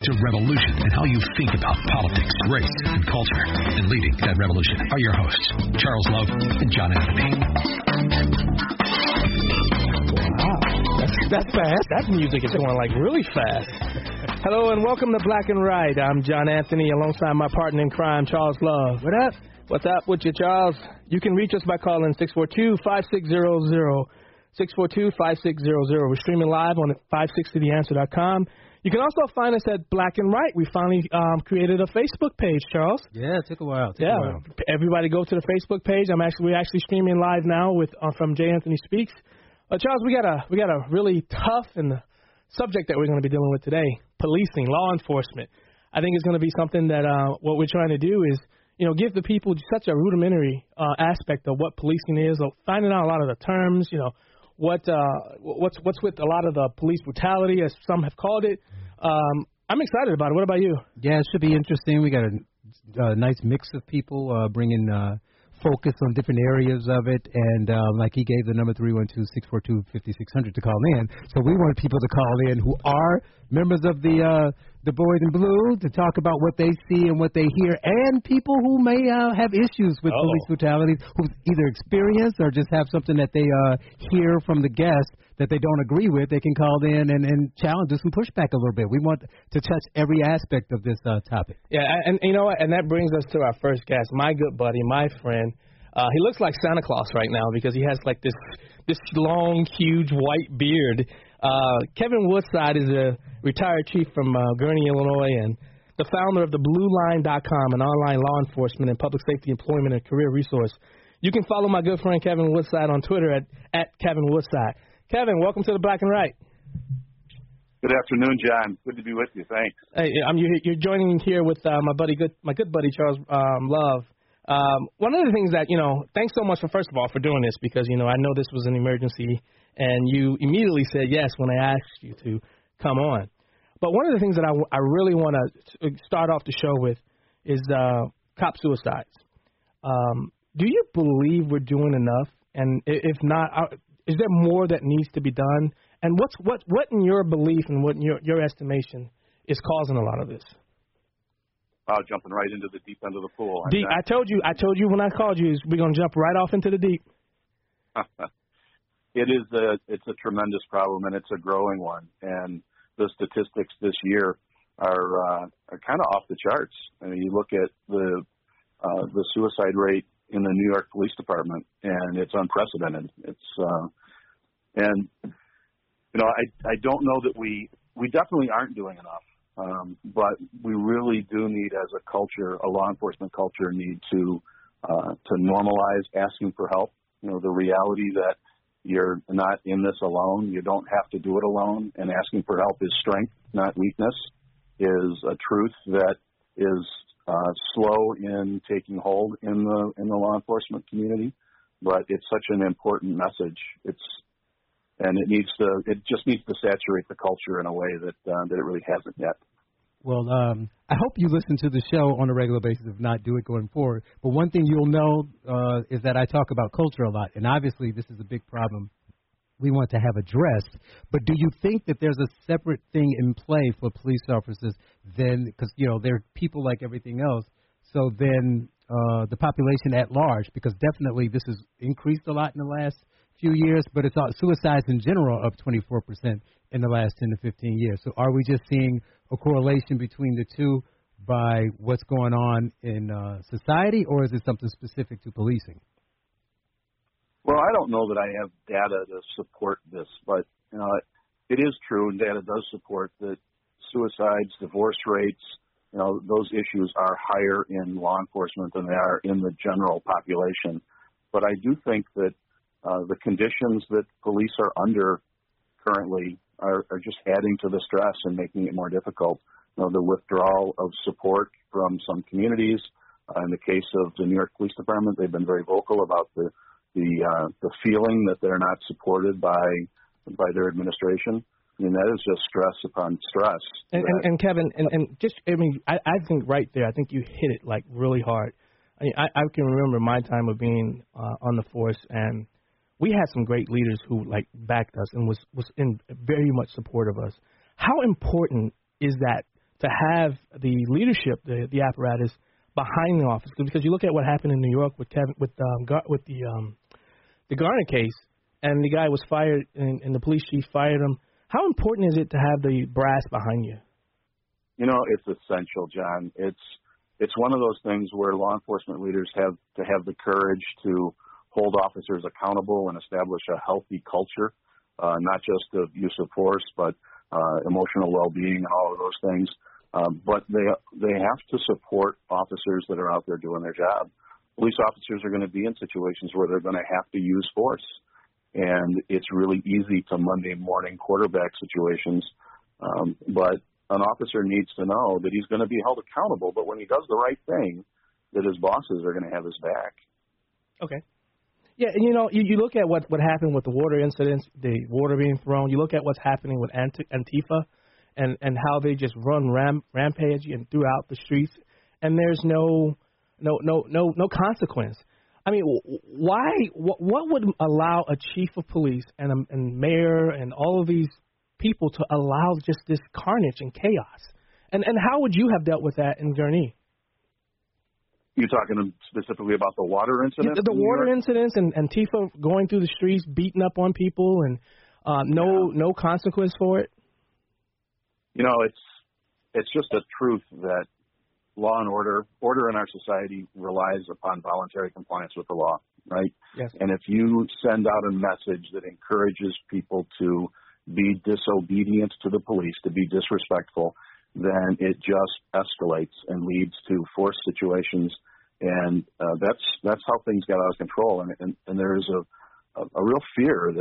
to revolution and how you think about politics, race, and culture. And leading that revolution are your hosts, Charles Love and John Anthony. Wow, that's fast. That music is going like really fast. Hello and welcome to Black and Right. I'm John Anthony alongside my partner in crime, Charles Love. What up? What's up with you, Charles? You can reach us by calling 642-5600. 642-5600. We're streaming live on 560theanswer.com. You can also find us at Black and Right. We finally created a Facebook page, Charles. Yeah, it took a while. Everybody go to the Facebook page. We're actually streaming live now with from J. Anthony Speaks. Charles, we got a really tough subject that we're going to be dealing with today: policing, law enforcement. I think it's going to be something that what we're trying to do is, give the people such a rudimentary aspect of what policing is, of finding out a lot of the terms, what's with a lot of the police brutality, as some have called it. I'm excited about it. What about you? Yeah, it should be interesting. We got a nice mix of people bringing focus on different areas of it, and like he gave the number 312-642-5600 to call in. So we want people to call in who are members of the Boys in Blue to talk about what they see and what they hear, and people who may have issues with police brutality, who either experience or just have something that they hear from the guests that they don't agree with. They can call in and challenge, do some pushback a little bit. We want to touch every aspect of this topic. Yeah, and you know what? And that brings us to our first guest, my good buddy, my friend. He looks like Santa Claus right now because he has like this long, huge white beard. Kevin Woodside is a retired chief from Gurnee, Illinois, and the founder of the BlueLine.com, an online law enforcement and public safety employment and career resource. You can follow my good friend Kevin Woodside on Twitter at Kevin Woodside. Kevin, welcome to the Black and Right. Good afternoon, John. Good to be with you. Thanks. Hey, you're joining here with my good buddy Charles Love. One of the things that, thanks so much first of all for doing this, because, I know this was an emergency and you immediately said yes when I asked you to come on. But one of the things that I really want to start off the show with is cop suicides. Do you believe we're doing enough? And if not, is there more that needs to be done? And what in your belief and what in your estimation is causing a lot of this? Jumping right into the deep end of the pool. I told you when I called you, we're going to jump right off into the deep. It's a tremendous problem, and it's a growing one. And the statistics this year are kind of off the charts. I mean, you look at the suicide rate in the New York Police Department, and it's unprecedented. I don't know that we definitely aren't doing enough, but we really do need, as a culture, a law enforcement culture, need to normalize asking for help. The reality that you're not in this alone, you don't have to do it alone, and asking for help is strength, not weakness, is a truth that is slow in taking hold in the law enforcement community, but it's such an important message. It just needs to saturate the culture in a way that it really hasn't yet. Well, I hope you listen to the show on a regular basis, if not, do it going forward. But one thing you'll know is that I talk about culture a lot, and obviously this is a big problem we want to have addressed. But do you think that there's a separate thing in play for police officers then, because, they're people like everything else, so then the population at large, because definitely this has increased a lot in the last few years, but it's suicides in general up 24% in the last 10 to 15 years. So are we just seeing a correlation between the two by what's going on in society, or is it something specific to policing? Well, I don't know that I have data to support this, but it is true, and data does support that suicides, divorce rates, those issues are higher in law enforcement than they are in the general population. But I do think that the conditions that police are under currently are just adding to the stress and making it more difficult. The withdrawal of support from some communities. In the case of the New York Police Department, they've been very vocal about the feeling that they're not supported by their administration. I mean, that is just stress upon stress. And Kevin, I think right there, I think you hit it like really hard. I can remember my time of being on the force, and we had some great leaders who like backed us and was in very much support of us. How important is that to have the leadership, the apparatus behind the office. Because you look at what happened in New York with the Garner case, and the guy was fired, and the police chief fired him. How important is it to have the brass behind you? You know, it's essential, John. It's one of those things where law enforcement leaders have to have the courage to hold officers accountable and establish a healthy culture, not just of use of force, but emotional well-being and all of those things. But they have to support officers that are out there doing their job. Police officers are going to be in situations where they're going to have to use force. And it's really easy to Monday morning quarterback situations. But an officer needs to know that he's going to be held accountable, but when he does the right thing, that his bosses are going to have his back. Okay. Yeah, and you know, you look at what happened with the water incidents, the water being thrown. You look at what's happening with Antifa and how they just run rampage and throughout the streets, and there's no consequence. I mean, why? What would allow a chief of police and mayor and all of these people to allow just this carnage and chaos? And how would you have dealt with that in Gurnee? You're talking specifically about the water incident? The water incidents and Antifa going through the streets, beating up on people, and no consequence for it? You know, it's just a truth that law and order in our society relies upon voluntary compliance with the law, right? Yes. And if you send out a message that encourages people to be disobedient to the police, to be disrespectful, then it just escalates and leads to forced situations, and that's how things got out of control. And there is a real fear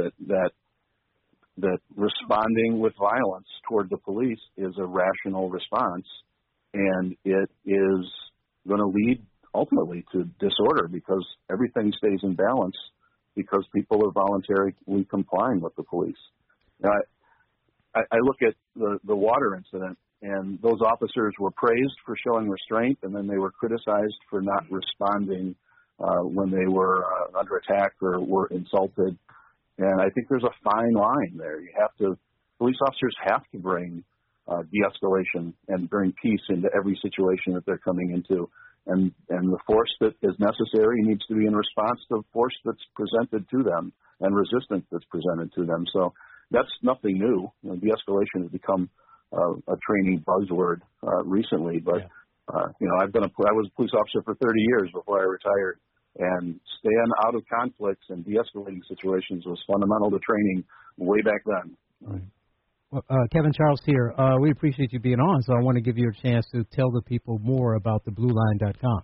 that responding with violence toward the police is a rational response, and it is going to lead ultimately to disorder because everything stays in balance because people are voluntarily complying with the police. Now, I look at the water incident, and those officers were praised for showing restraint, and then they were criticized for not responding when they were under attack or were insulted. And I think there's a fine line there. Police officers have to bring de-escalation and bring peace into every situation that they're coming into. And the force that is necessary needs to be in response to force that's presented to them and resistance that's presented to them. So that's nothing new. You know, de-escalation has become a training buzzword recently, but I was a police officer for 30 years before I retired, and staying out of conflicts and de-escalating situations was fundamental to training way back then. Right. Well, Kevin Charles here. We appreciate you being on, so I want to give you a chance to tell the people more about the BlueLine.com.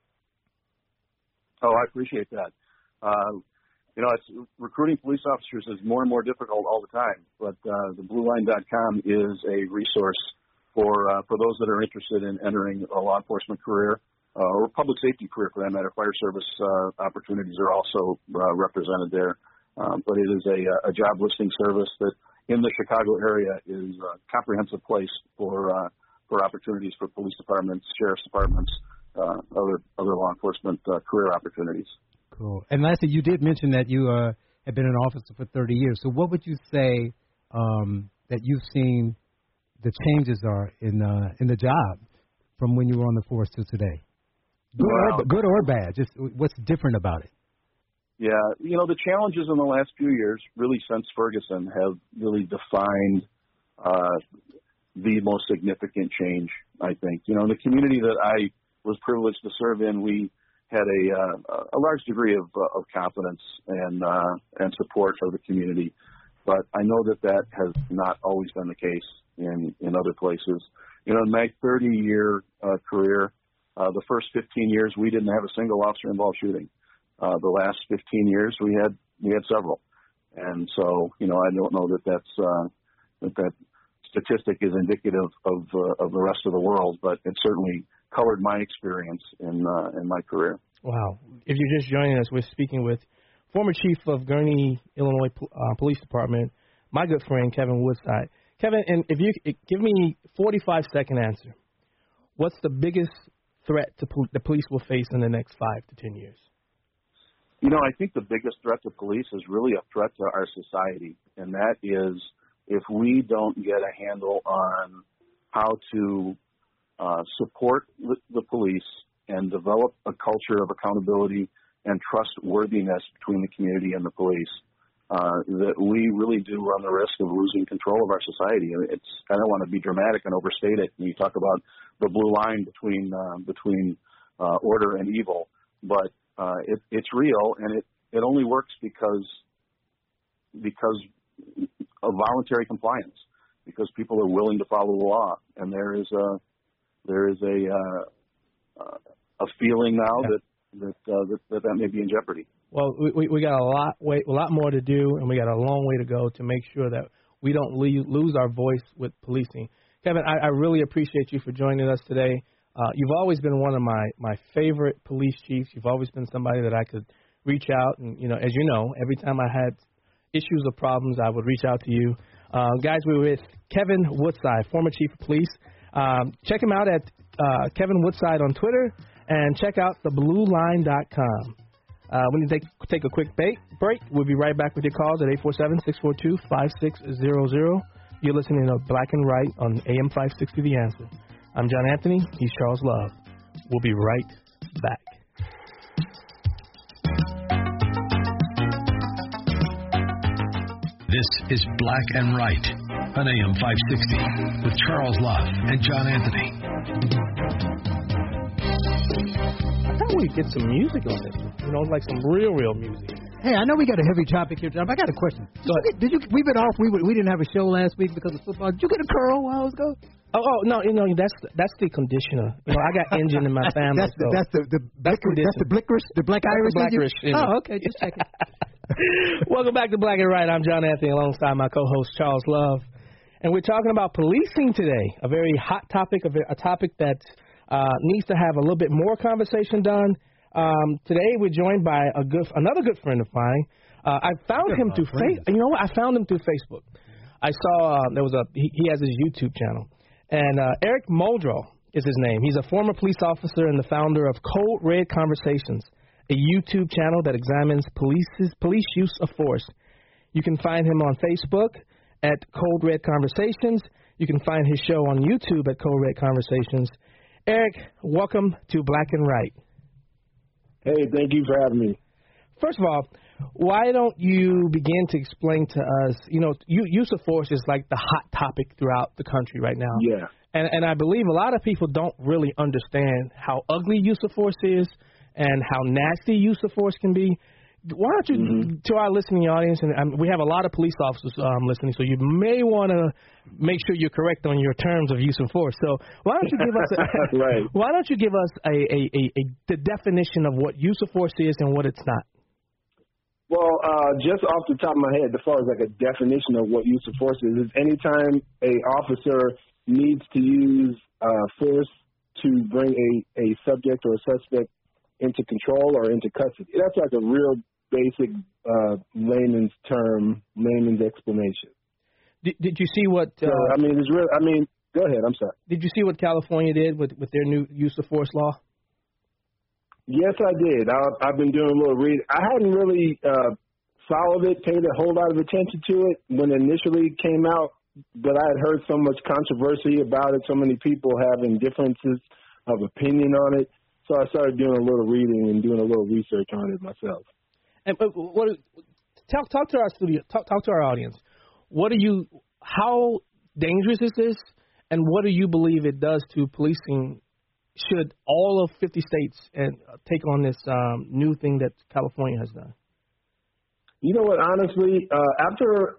Oh, I appreciate that. Recruiting police officers is more and more difficult all the time, but the BlueLine.com is a resource for those that are interested in entering a law enforcement career or public safety career, for that matter. Fire service opportunities are also represented there, but it is a job listing service that in the Chicago area is a comprehensive place for opportunities for police departments, sheriff's departments, other law enforcement career opportunities. Cool. And lastly, you did mention that you have been an officer for 30 years. So what would you say that you've seen the changes are in the job from when you were on the force to today? Good or bad? Just what's different about it? Yeah, the challenges in the last few years, really since Ferguson, have really defined the most significant change, I think. In the community that I was privileged to serve in, we had a large degree of confidence and support of the community. But I know that has not always been the case in other places. In my 30-year career, the first 15 years, we didn't have a single officer-involved shooting. The last 15 years, we had several. And so, I don't know that statistic is indicative of the rest of the world, but it certainly colored my experience in my career. Wow. If you're just joining us, we're speaking with former chief of Gurnee, Illinois Police Department, my good friend, Kevin Woodside. Kevin, and if you give me a 45-second answer, what's the biggest threat the police will face in the next 5 to 10 years? I think the biggest threat to police is really a threat to our society, and that is if we don't get a handle on how to support the police and develop a culture of accountability and trustworthiness between the community and the police, that we really do run the risk of losing control of our society. I don't want to be dramatic and overstate it. You talk about the blue line between order and evil, but it's real, and it only works because of voluntary compliance, because people are willing to follow the law, and there is a feeling now that may be in jeopardy. Well, we got a lot more to do, and we got a long way to go to make sure that we don't lose our voice with policing. Kevin, I really appreciate you for joining us today. You've always been one of my favorite police chiefs. You've always been somebody that I could reach out, and as you know, every time I had issues or problems, I would reach out to you. Guys, we were with Kevin Woodside, former chief of police. Check him out at Kevin Woodside on Twitter, and check out theblueline.com. We need to take a quick break. We'll be right back with your calls at 847-642-5600. You're listening to Black and Right on AM 560 The Answer. I'm John Anthony. He's Charles Love. We'll be right back. This is Black and Right on AM 560 with Charles Love and John Anthony. I thought we'd get some music on this one. Like some real music. Hey, I know we got a heavy topic here, John, but I got a question. We've been off. We didn't have a show last week because of football. Did you get a curl while I was gone? Oh no, that's the conditioner. I got engine in my family. That's the black licorice, the black Irish. Black Irish. Oh, okay, just checking. Welcome back to Black and Right. I'm John Anthony alongside my co-host Charles Love, and we're talking about policing today. A very hot topic, a topic that needs to have a little bit more conversation done. Today we're joined by another good friend of mine. I found him through Facebook. I found him through Facebook. I saw he has his YouTube channel, and Eric Muldrow is his name. He's a former police officer and the founder of Code Red Conversations, a YouTube channel that examines police use of force. You can find him on Facebook at Code Red Conversations. You can find his show on YouTube at Code Red Conversations. Eric, welcome to Black and Right. Hey, thank you for having me. First of all, why don't you begin to explain to us, use of force is like the hot topic throughout the country right now. Yeah. And I believe a lot of people don't really understand how ugly use of force is and how nasty use of force can be. Why don't you, to our listening audience, and we have a lot of police officers listening, so you may want to make sure you're correct on your terms of use of force. So why don't you give us why don't you give us the definition of what use of force is and what it's not? Well, just off the top of my head, as far as like a definition of what use of force is anytime a officer needs to use force to bring a subject or a suspect into control or into custody. That's like a real basic layman's explanation. Did you see what? Go ahead. I'm sorry. Did you see what California did with their new use of force law? Yes, I did. I've been doing a little reading. I hadn't really followed it, paid a whole lot of attention to it when it initially came out, but I had heard so much controversy about it, so many people having differences of opinion on it. So I started doing a little reading and doing a little research on it myself. And talk to our studio, talk to our audience. How dangerous is this, and what do you believe it does to policing? Should all of 50 states take on this new thing that California has done? You know what? Honestly, after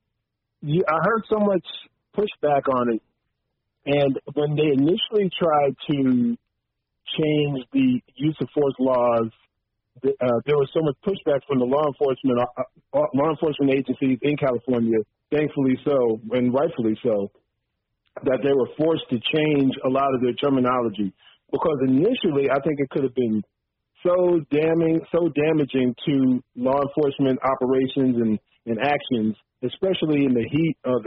I heard so much pushback on it, and when they initially tried to change the use of force laws, there was so much pushback from the law enforcement agencies in California, thankfully so, and rightfully so, that they were forced to change a lot of their terminology. Because initially, I think it could have been so damaging to law enforcement operations and actions, especially in the heat of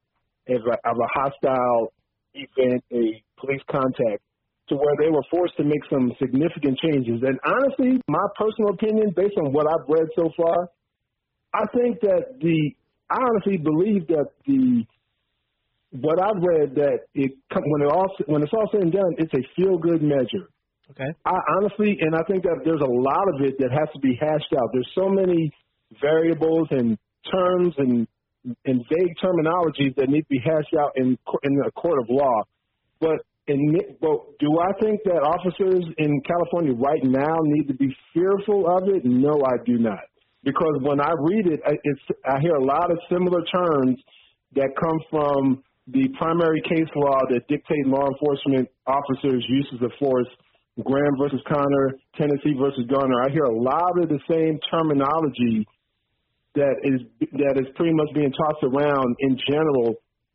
a hostile event, a police contact, to where they were forced to make some significant changes. And honestly, my personal opinion, based on what I've read so far, I honestly believe that the what I've read that when it's all said and done, it's a feel-good measure. Okay. I honestly, and I think that there's a lot of it that has to be hashed out. There's so many variables and terms and vague terminologies that need to be hashed out in a court of law. But do I think that officers in California right now need to be fearful of it? No, I do not. Because when I read it, I hear a lot of similar terms that come from the primary case law that dictate law enforcement officers' uses of force. Graham versus Connor, Tennessee versus Garner. I hear a lot of the same terminology that is pretty much being tossed around in general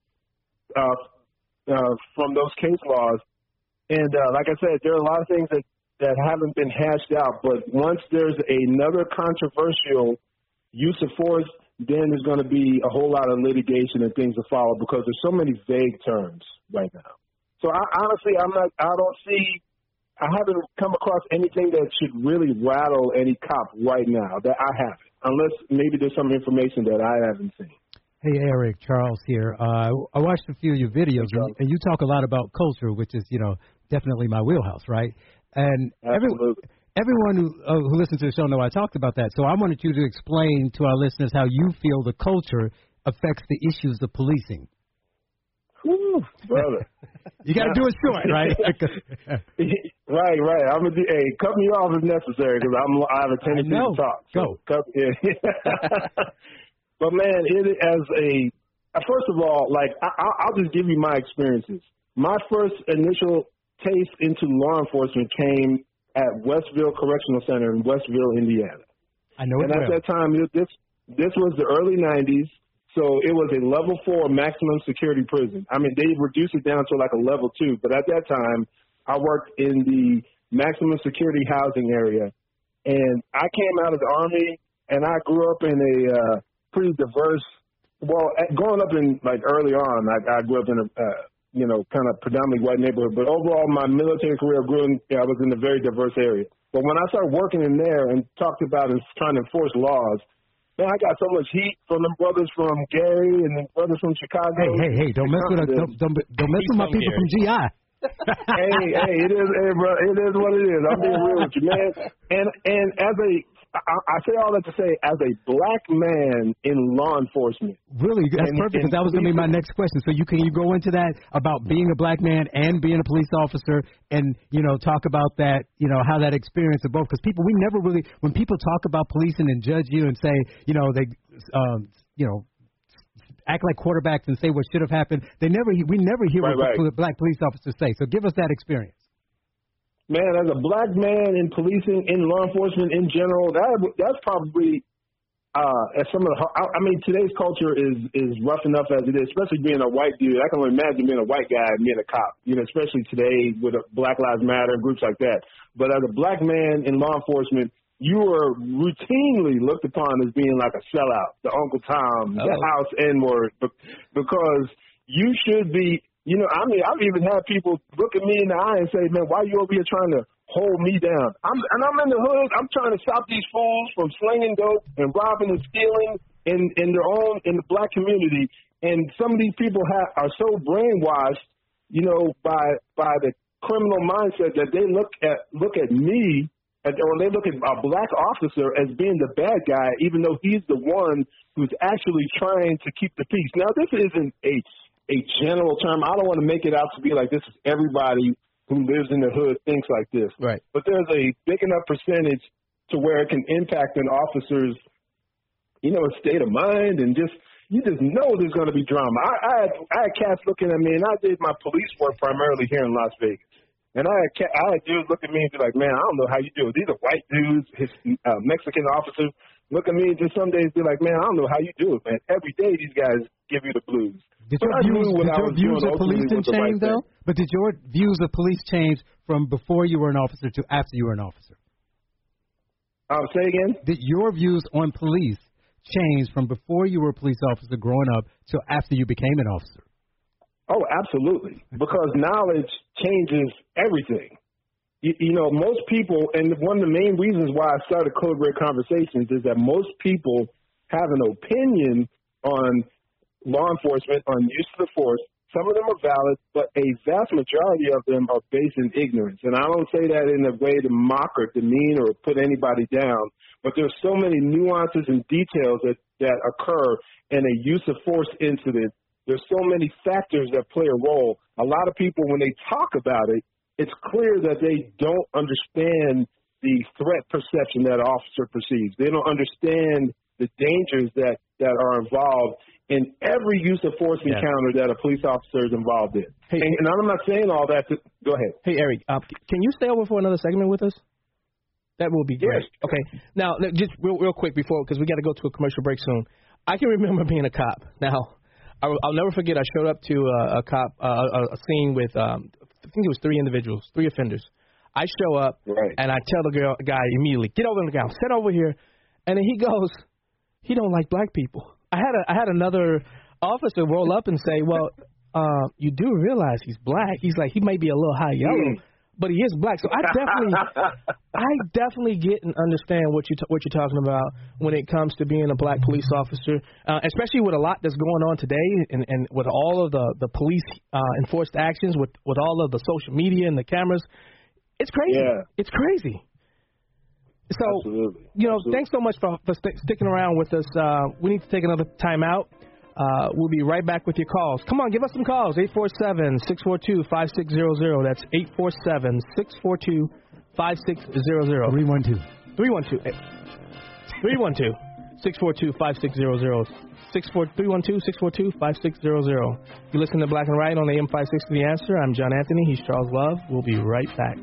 from those case laws. And like I said, there are a lot of things that haven't been hashed out. But once there's another controversial use of force, then there's going to be a whole lot of litigation and things to follow because there's so many vague terms right now. So I haven't come across anything that should really rattle any cop right now that I haven't, unless maybe there's some information that I haven't seen. Hey, Eric, Charles here. I watched a few of your videos, and you talk a lot about culture, which is, definitely my wheelhouse, right? And everyone who listens to the show know I talked about that. So I wanted you to explain to our listeners how you feel the culture affects the issues of policing. Whew, brother. You got to do it short, right? Right. I'm gonna cut me off if necessary because I have a tendency to talk. So go. But man, first of all, I'll just give you my experiences. My first initial taste into law enforcement came at Westville Correctional Center in Westville, Indiana. I know it well. And at that time, this was the early 90s. So it was a level 4 maximum security prison. I mean, they reduced it down to like a level 2. But at that time, I worked in the maximum security housing area. And I came out of the Army, and I grew up in a pretty diverse, growing up in, early on, I grew up in a, kind of predominantly white neighborhood. But overall, my military career I was in a very diverse area. But when I started working in there and talked about and trying to enforce laws, man, I got so much heat from them brothers from Gary and the brothers from Chicago. Hey! Don't mess with my people from GI. hey, it is what it is. I'm being real with you, man. And I say all that to say, as a black man in law enforcement. Really, that's perfect, because that was going to be my next question. So you go into that about being a black man and being a police officer, and talk about that, how that experience of both. Because we never really, when people talk about policing and judge you and say, they, act like quarterbacks and say what should have happened, we never hear what black police officers say. So give us that experience. Man, as a black man in policing, in law enforcement in general, that's probably as some of the. I mean, today's culture is rough enough as it is, especially being a white dude. I can only imagine being a white guy and being a cop. Especially today with Black Lives Matter and groups like that. But as a black man in law enforcement, you are routinely looked upon as being like a sellout, the Uncle Tom, the house N-word, because you should be. I've even had people look at me in the eye and say, man, why are you over here trying to hold me down? I'm in the hood. I'm trying to stop these fools from slinging dope and robbing and stealing in the black community. And some of these people are so brainwashed, by the criminal mindset that they look at me, or they look at a black officer as being the bad guy, even though he's the one who's actually trying to keep the peace. Now, this isn't a general term. I don't want to make it out to be like this is everybody who lives in the hood thinks like this. Right. But there's a big enough percentage to where it can impact an officer's, state of mind, and you just know there's going to be drama. I had cats looking at me, and I did my police work primarily here in Las Vegas. And I had dudes look at me and be like, man, I don't know how you do it. These are white dudes, Mexican officers. Look at me and just some days be like, man, I don't know how you do it, man. Every day these guys give you the blues. Did your views of policing change, though? But did your views of police change from before you were an officer to after you were an officer? Say again? Did your views on police change from before you were a police officer growing up to after you became an officer? Oh, absolutely. Because knowledge changes everything. Most people, and one of the main reasons why I started Code Red Conversations is that most people have an opinion on law enforcement, on use of the force Some of them are valid, but a vast majority of them are based in ignorance. And I don't say that in a way to mock or demean or put anybody down, but there's so many nuances and details that occur in a use of force incident. There's so many factors that play a role. A lot of people, when they talk about it, it's clear that they don't understand the threat perception that an officer perceives. They don't understand the dangers that are involved in every use of force encounter that a police officer is involved in. Hey, and I'm not saying all that to – go ahead. Hey, Eric, can you stay over for another segment with us? That will be great. Yes. Okay. Now, just real quick before, because we got to go to a commercial break soon. I can remember being a cop. Now, I'll never forget I showed up to a scene with, I think it was 3 individuals, 3 offenders. I show up, and I tell the guy immediately, get over on the ground, sit over here. And then he goes, he don't like black people. I had another officer roll up and say, well, you do realize he's black. He's like, he may be a little high yellow, but he is black. So I definitely get and understand what you're talking about when it comes to being a black police officer, especially with a lot that's going on today and with all of the police enforced actions, with all of the social media and the cameras. It's crazy. Yeah. It's crazy. So, Absolutely. Thanks so much for sticking around with us. We need to take another time out. We'll be right back with your calls. Come on, give us some calls. 847-642-5600. That's 847-642-5600. 312. 312-642-5600. 312-642-5600. You listen to Black and Right on AM 560 The Answer. I'm John Anthony. He's Charles Love. We'll be right back.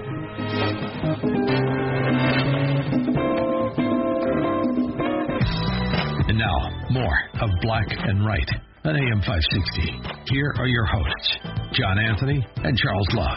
And now, more of Black and Right on AM 560. Here are your hosts, John Anthony and Charles Love.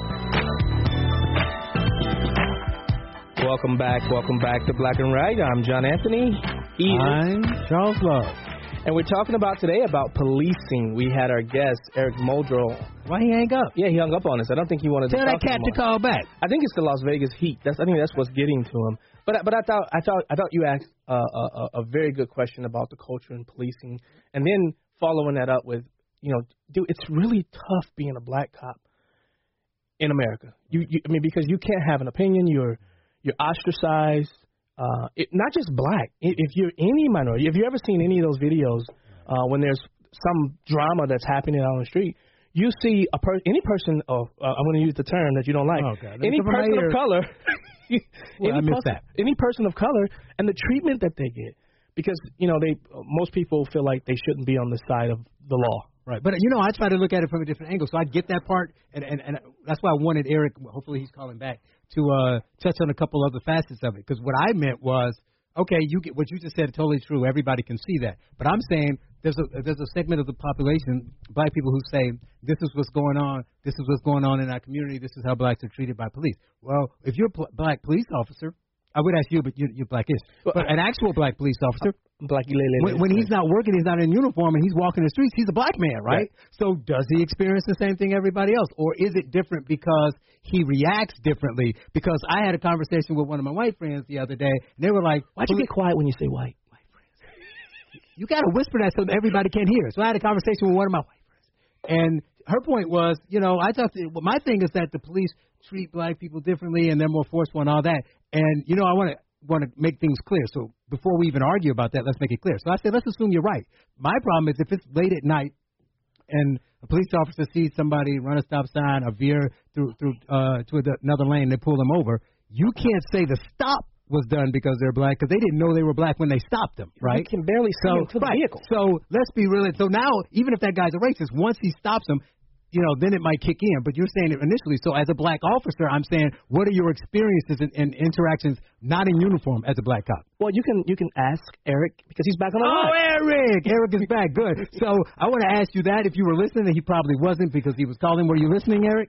Welcome back to Black and Right. I'm John Anthony. I'm Charles Love. And we're talking about today about policing. We had our guest, Eric Muldrow. Why he hang up? Yeah, he hung up on us. I don't think he wanted to talk Tell that cat to call back. I think it's the Las Vegas heat. I think that's what's getting to him. But I thought you asked a very good question about the culture in policing, and then following that up with, dude, it's really tough being a black cop in America. Because you can't have an opinion. You're ostracized. Not just black. If you're any minority, if you ever seen any of those videos when there's some drama that's happening out on the street, you see any person of I'm going to use the term that you don't like. Any person of color. Any person of color and the treatment that they get, because most people feel like they shouldn't be on the side of the law. Right, but I try to look at it from a different angle, so I get that part, and that's why I wanted Eric. Hopefully, he's calling back to touch on a couple other facets of it. Because what I meant was, okay, you get what you just said, totally true. Everybody can see that, but I'm saying there's a segment of the population, black people, who say this is what's going on. This is what's going on in our community. This is how blacks are treated by police. Well, if you're a black police officer, I would ask you, but you're blackish. But an actual black police officer, when he's not working, he's not in uniform, and he's walking the streets, he's a black man, right? So does he experience the same thing everybody else? Or is it different because he reacts differently? Because I had a conversation with one of my white friends the other day, and they were like, why'd you get quiet when you say white? White friends. You got to whisper that so that everybody can hear. So I had a conversation with one of my white friends. And her point was, my thing is that the police treat black people differently and they're more forceful and all that. And, I want to make things clear. So before we even argue about that, let's make it clear. So I said, let's assume you're right. My problem is if it's late at night and a police officer sees somebody run a stop sign or veer through to another lane, they pull them over, you can't say the stop was done because they're black, because they didn't know they were black when they stopped them, right? You can barely see them to the vehicle. So let's be real. So now, even if that guy's a racist, once he stops them, then it might kick in. But you're saying it initially. So as a black officer, I'm saying, what are your experiences and interactions not in uniform as a black cop? Well, you can ask Eric, because he's back on the line. Oh, Eric is back. Good. So I want to ask you that. If you were listening, and he probably wasn't because he was calling. Were you listening, Eric?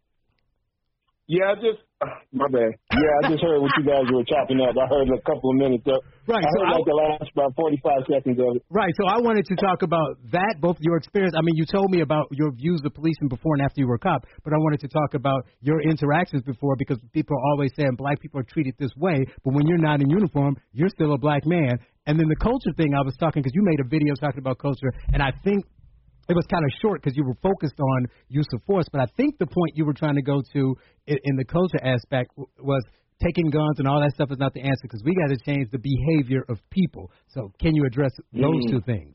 Yeah, my bad. Yeah, I just heard what you guys were chopping up. I heard a couple of minutes up. Right. I heard the last about 45 seconds of it. Right. So I wanted to talk about that, both your experience. I mean, you told me about your views of policing before and after you were a cop, but I wanted to talk about your interactions before, because people are always saying black people are treated this way, but when you're not in uniform, you're still a black man. And then the culture thing, I was talking, because you made a video talking about culture, and I think it was kind of short because you were focused on use of force. But I think the point you were trying to go to in the culture aspect was taking guns and all that stuff is not the answer because we got to change the behavior of people. So can you address those two things?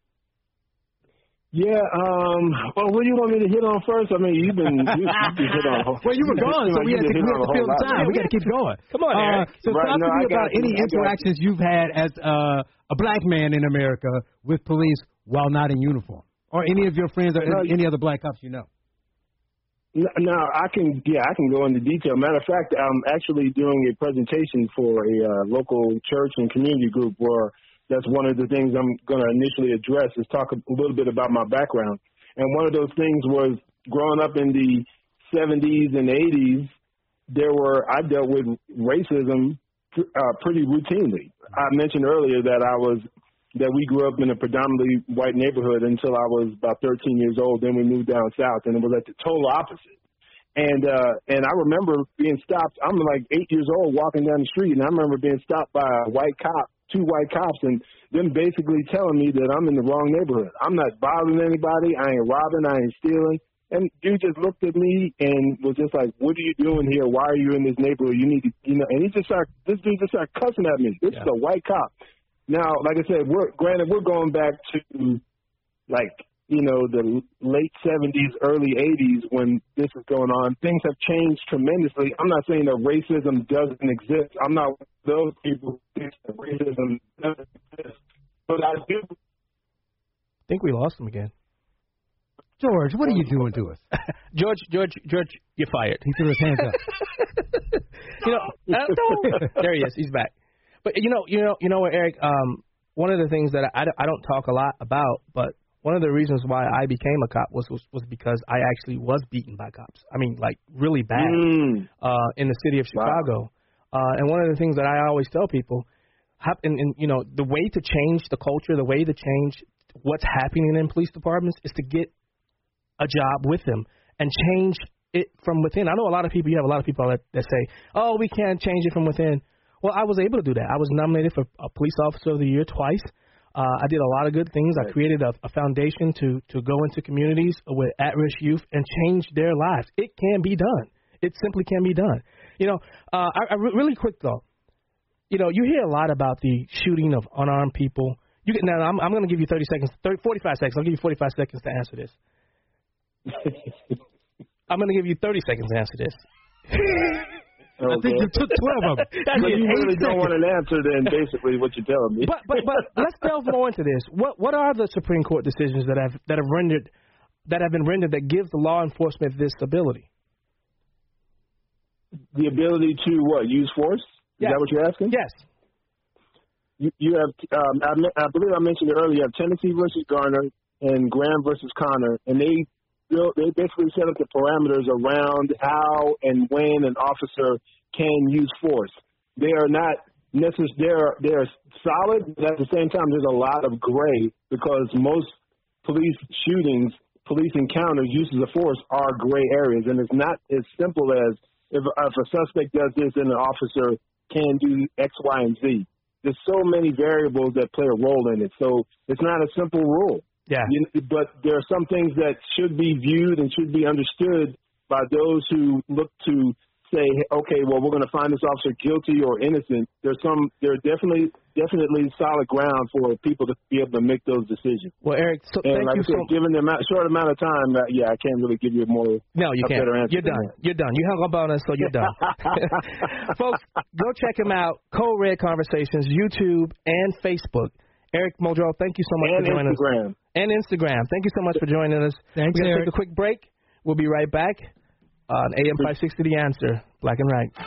Yeah, well, what do you want me to hit on first? I mean, you've been hit on. Well, you were gone, so we had to fill the time. We got to keep going. Come on, Eric. So talk to me about any interactions you've had as a black man in America with police while not in uniform, or any of your friends or any other black cops you know. No, I can go into detail. Matter of fact, I'm actually doing a presentation for a local church and community group where that's one of the things I'm going to initially address is talk a little bit about my background. And one of those things was growing up in the 70s and 80s, I dealt with racism pretty routinely. I mentioned earlier that we grew up in a predominantly white neighborhood until I was about 13 years old. Then we moved down south, and it was like the total opposite. And I remember being stopped. I'm like 8 years old walking down the street, and I remember being stopped by a white cop, 2 white cops, and them basically telling me that I'm in the wrong neighborhood. I'm not bothering anybody. I ain't robbing. I ain't stealing. And dude just looked at me and was just like, "What are you doing here? Why are you in this neighborhood? You need to, And this dude just started cussing at me. This is a white cop. Now, like I said, we're going back to the late 70s, early 80s when this is going on. Things have changed tremendously. I'm not saying that racism doesn't exist. I'm not one of those people who think that racism doesn't exist. But I do. I think we lost him again. George, what are you doing to us? George, you're fired. He threw his hands up. There he is. He's back. But you know what, Eric? One of the things that I don't talk a lot about, but one of the reasons why I became a cop was because I actually was beaten by cops. I mean, like really bad in the city of Chicago. Wow. And one of the things that I always tell people, the way to change the culture, the way to change what's happening in police departments is to get a job with them and change it from within. I know you have a lot of people that say, "Oh, we can't change it from within." Well, I was able to do that. I was nominated for a Police Officer of the Year twice. I did a lot of good things. I created a foundation to go into communities with at-risk youth and change their lives. It can be done. It simply can be done. Really quick though. You hear a lot about the shooting of unarmed people. I'm going to give you 45 seconds. I'll give you 45 seconds to answer this. I'm going to give you 30 seconds to answer this. Okay. I think you took 12 of them. So you really don't want an answer then, basically, what you're telling me. But let's delve more into this. What are the Supreme Court decisions that have been rendered that give the law enforcement this ability? The ability to what? Use force? Is that what you're asking? Yes. You have, I believe I mentioned it earlier, you have Tennessee versus Garner and Graham versus Connor, and they basically set up the parameters around how and when an officer can use force. They are not necessarily, they're solid, but at the same time there's a lot of gray because most police shootings, police encounters, uses of force are gray areas, and it's not as simple as if a suspect does this and an officer can do X, Y, and Z. There's so many variables that play a role in it, so it's not a simple rule. Yeah. But there are some things that should be viewed and should be understood by those who look to say, okay, well, we're going to find this officer guilty or innocent. There's definitely solid ground for people to be able to make those decisions. Well, Eric, thank you so much. Given the short amount of time, I can't really give you better answer. You're done. You're done. You hung up on us, so you're done. Folks, go check him out. Code Red Conversations, YouTube and Facebook. Eric Muldrow, thank you so much for joining us. And Instagram. Thank you so much for joining us. Thanks, We're going to Eric. take a quick break. We'll be right back on AM 560 The Answer, Black and Right.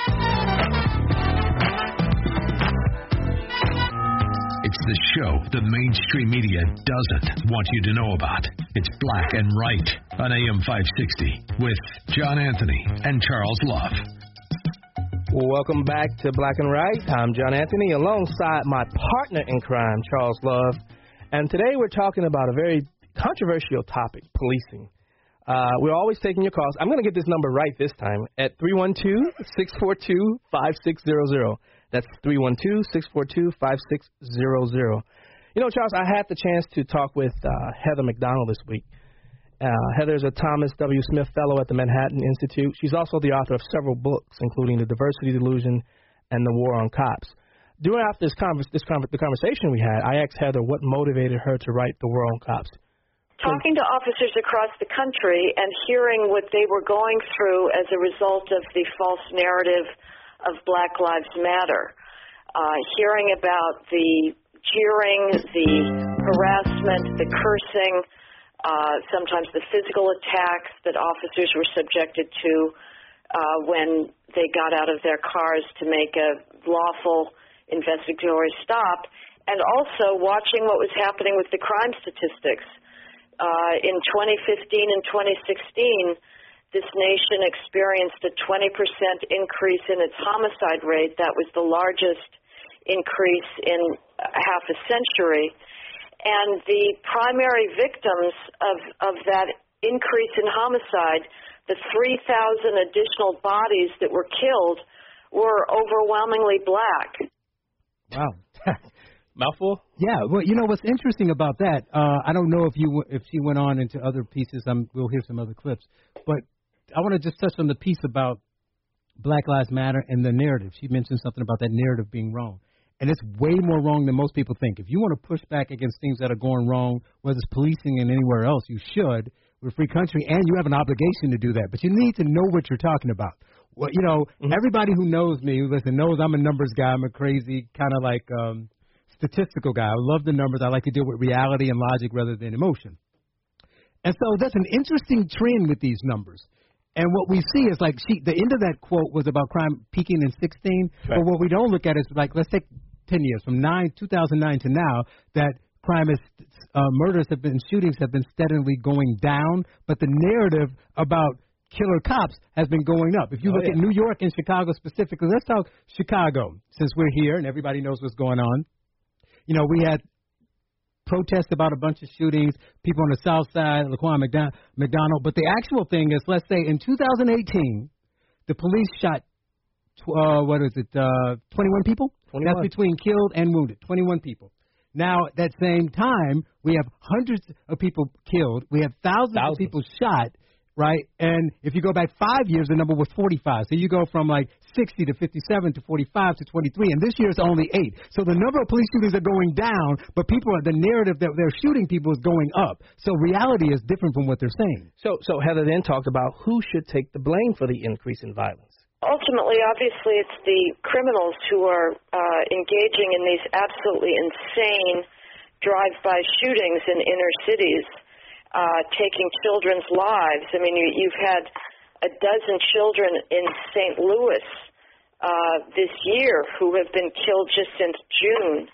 It's the show the mainstream media doesn't want you to know about. It's Black and Right on AM 560 with John Anthony and Charles Love. Well, welcome back to Black and Right. I'm John Anthony alongside my partner in crime, Charles Love. And today we're talking about a very controversial topic, policing. We're always taking your calls. I'm going to get this number right this time at 312-642-5600. That's 312-642-5600. You know, Charles, I had the chance to talk with Heather McDonald this week. Heather's a Thomas W. Smith Fellow at the Manhattan Institute. She's also the author of several books, including The Diversity Delusion and The War on Cops. During the conversation we had, I asked Heather what motivated her to write The War on Cops. Talking to officers across the country and hearing what they were going through as a result of the false narrative of Black Lives Matter, hearing about the jeering, the harassment, the cursing, sometimes the physical attacks that officers were subjected to when they got out of their cars to make a lawful investigatory stop, and also watching what was happening with the crime statistics. In 2015 and 2016, this nation experienced a 20% increase in its homicide rate. That was the largest increase in half a century. And the primary victims of that increase in homicide, the 3,000 additional bodies that were killed, were overwhelmingly black. Wow. Mouthful? Yeah. Well, you know what's interesting about that? I don't know if she went on into other pieces. We'll hear some other clips, but I want to just touch on the piece about Black Lives Matter and the narrative. She mentioned something about that narrative being wrong, and it's way more wrong than most people think. If you want to push back against things that are going wrong, whether it's policing and anywhere else, you should. We're a free country, and you have an obligation to do that. But you need to know what you're talking about. Well, you know, everybody who knows me, knows I'm a numbers guy. I'm a crazy kind of like statistical guy. I love the numbers. I like to deal with reality and logic rather than emotion. And so that's an interesting trend with these numbers. And what we see is like the end of that quote was about crime peaking in 16. Right. But what we don't look at is like, let's take 10 years from 2009 to now, that crime is shootings have been steadily going down. But the narrative about killer cops has been going up. If you look at New York and Chicago specifically, let's talk Chicago since we're here and everybody knows what's going on. You know, we had protests about a bunch of shootings, people on the south side, Laquan McDonald. But the actual thing is, let's say in 2018, the police shot, 21 people? 21. That's between killed and wounded, 21 people. Now, at that same time, we have hundreds of people killed. We have thousands of people shot, right? And if you go back 5 years, the number was 45. So you go from like 60 to 57 to 45 to 23, and this year it's only 8. So the number of police shootings are going down, but the narrative that they're shooting people is going up. So reality is different from what they're saying. So Heather then talked about who should take the blame for the increase in violence. Ultimately, obviously, it's the criminals who are engaging in these absolutely insane drive-by shootings in inner cities, taking children's lives. I mean, you've had a dozen children in St. Louis this year who have been killed just since June.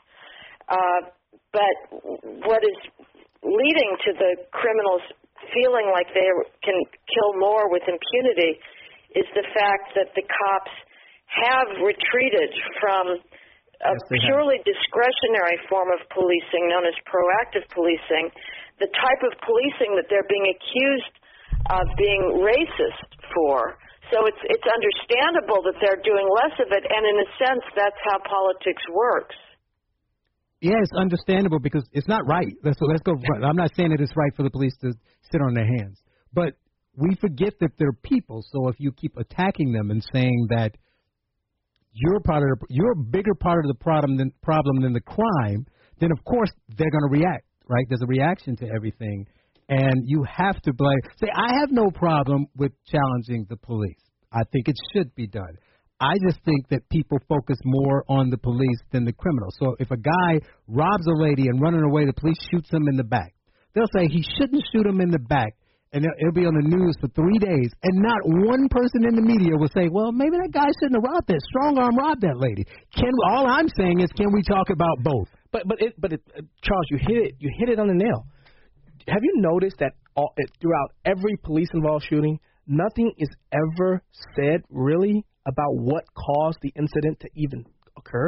But what is leading to the criminals feeling like they can kill more with impunity is the fact that the cops have retreated from a purely discretionary form of policing known as proactive policing, the type of policing that they're being accused of being racist for. So it's understandable that they're doing less of it, and in a sense, that's how politics works. Yeah, it's understandable because it's not right. Let's go. I'm not saying that it's right for the police to sit on their hands, but we forget that they're people. So if you keep attacking them and saying that you're a bigger part of the problem than the crime, then of course they're going to react. Right? There's a reaction to everything, and you have to blame. Say, I have no problem with challenging the police. I think it should be done. I just think that people focus more on the police than the criminals. So if a guy robs a lady and running away, the police shoots him in the back. They'll say he shouldn't shoot him in the back, and it'll be on the news for 3 days, and not one person in the media will say, well, maybe that guy shouldn't have robbed that, strong-arm robbed that lady. All I'm saying is, can we talk about both? But Charles, you hit it on the nail. Have you noticed that throughout every police-involved shooting, nothing is ever said really about what caused the incident to even occur?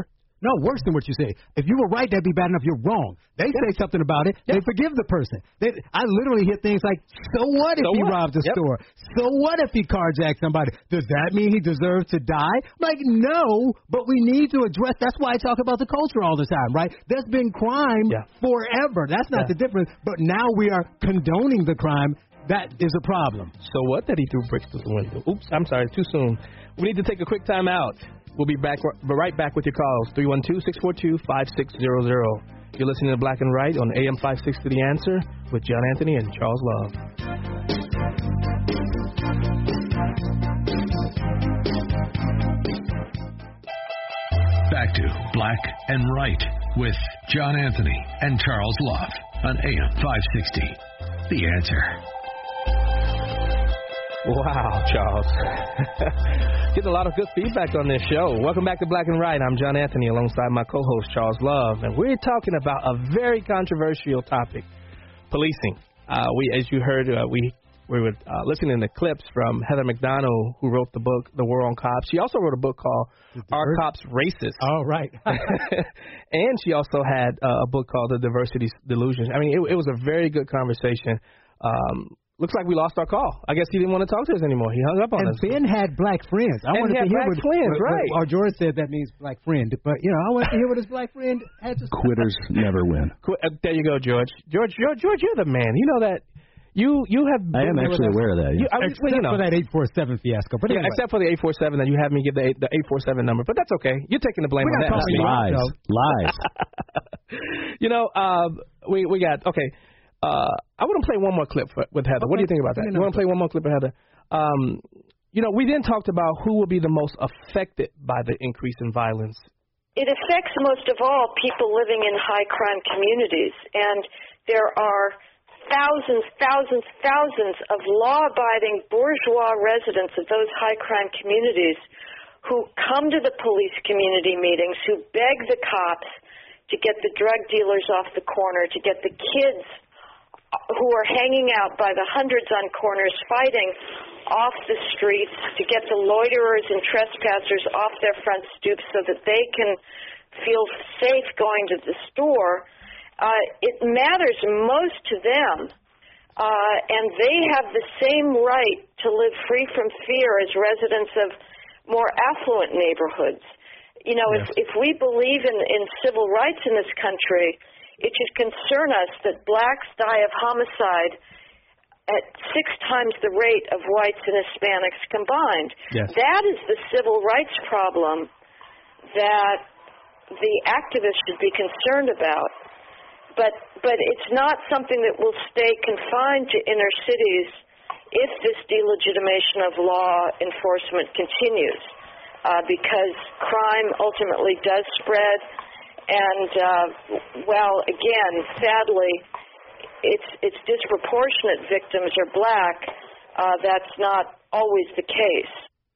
No, worse than what you say. If you were right, that'd be bad enough. You're wrong. They say something about it. They forgive the person. I literally hear things like, so what if he robs a store? So what if he carjacks somebody? Does that mean he deserves to die? Like, no, but we need to address. That's why I talk about the culture all the time, right? There's been crime forever. That's not the difference. But now we are condoning the crime. That is a problem. So what that he threw bricks through the window? Oops, I'm sorry, too soon. We need to take a quick time out. We'll be right back with your calls, 312-642-5600. You're listening to Black and Right on AM 560 The Answer with John Anthony and Charles Love. Back to Black and Right with John Anthony and Charles Love on AM 560 The Answer. Wow, Charles. Getting a lot of good feedback on this show. Welcome back to Black and Right. I'm John Anthony alongside my co-host, Charles Love. And we're talking about a very controversial topic, policing. As you heard, we were listening to clips from Heather McDonald, who wrote the book, The War on Cops. She also wrote a book called Are Cops Racist? Oh, right. And she also had a book called The Diversity Delusion. I mean, it was a very good conversation. Looks like we lost our call. I guess he didn't want to talk to us anymore. He hung up on us. And Ben had black friends. I wanted to hear black friends, right? Or George said that means black friend. But, I wanted to hear what his black friend had to say. Quitters never win. There you go, George. George, you're the man. You know that. You have. I am actually aware of that. Yeah. Except for that 847 fiasco. But anyway. Except for the 847 that you have me give the 847 number. But that's okay. You're taking the blame on that. Lies. We got okay. I want to play one more clip with Heather. Okay. What do you think about that? You want to play one more clip with Heather? We then talked about who will be the most affected by the increase in violence. It affects most of all people living in high crime communities, and there are thousands of law-abiding bourgeois residents of those high crime communities who come to the police community meetings, who beg the cops to get the drug dealers off the corner, to get the kids who are hanging out by the hundreds on corners fighting off the streets, to get the loiterers and trespassers off their front stoops so that they can feel safe going to the store. It matters most to them, and they have the same right to live free from fear as residents of more affluent neighborhoods. If we believe in civil rights in this country, it should concern us that blacks die of homicide at 6 times the rate of whites and Hispanics combined. Yes. That is the civil rights problem that the activists should be concerned about. But it's not something that will stay confined to inner cities if this delegitimation of law enforcement continues, because crime ultimately does spread. And, again, sadly, it's disproportionate victims are black. That's not always the case.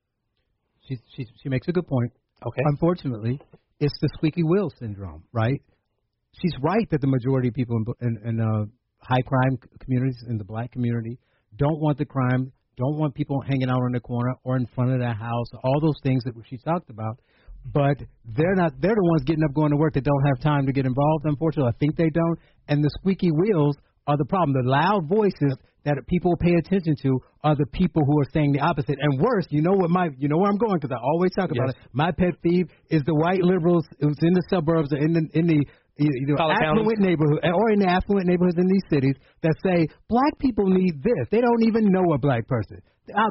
She makes a good point. Okay. Unfortunately, it's the squeaky wheel syndrome, right? She's right that the majority of people in high crime communities, in the black community, don't want the crime, don't want people hanging out on the corner or in front of their house, all those things that she talked about. But they're the ones getting up going to work that don't have time to get involved, unfortunately. I think they don't. And the squeaky wheels are the problem. The loud voices that people pay attention to are the people who are saying the opposite. And worse, you know where I'm going, because I always talk about it. My pet peeve is the white liberals who's in the suburbs or in the affluent neighborhood or in the affluent neighborhoods in these cities that say black people need this. They don't even know a black person. They know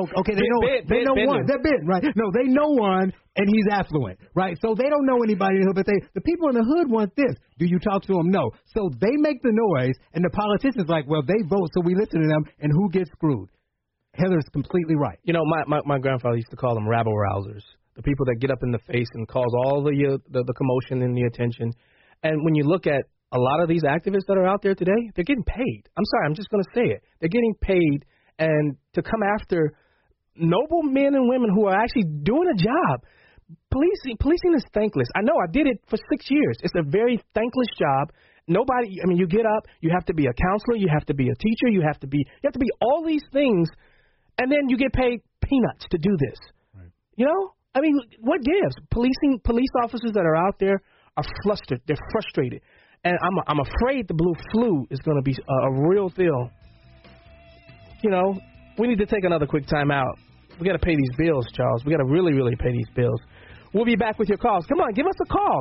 one. They're Ben, right? No, they know one, and he's affluent, right? So they don't know anybody in the hood, but the people in the hood want this. Do you talk to them? No. So they make the noise, and the politicians like, well, they vote, so we listen to them, and who gets screwed? Heather's completely right. My grandfather used to call them rabble-rousers, the people that get up in the face and cause all the commotion and the attention. And when you look at a lot of these activists that are out there today, they're getting paid. I'm sorry, I'm just going to say it. They're getting paid, and to come after noble men and women who are actually doing a job. Policing is thankless. I know, I did it for 6 years. It's a very thankless job. You get up, you have to be a counselor, you have to be a teacher, you have to be all these things, and then you get paid peanuts to do this. Right. I mean, what gives? Police officers that are out there are flustered. They're frustrated. And I'm afraid the blue flu is going to be a real deal. You know, we need to take another quick time out. We got to pay these bills, Charles. We got to really, really pay these bills. We'll be back with your calls. Come on, give us a call.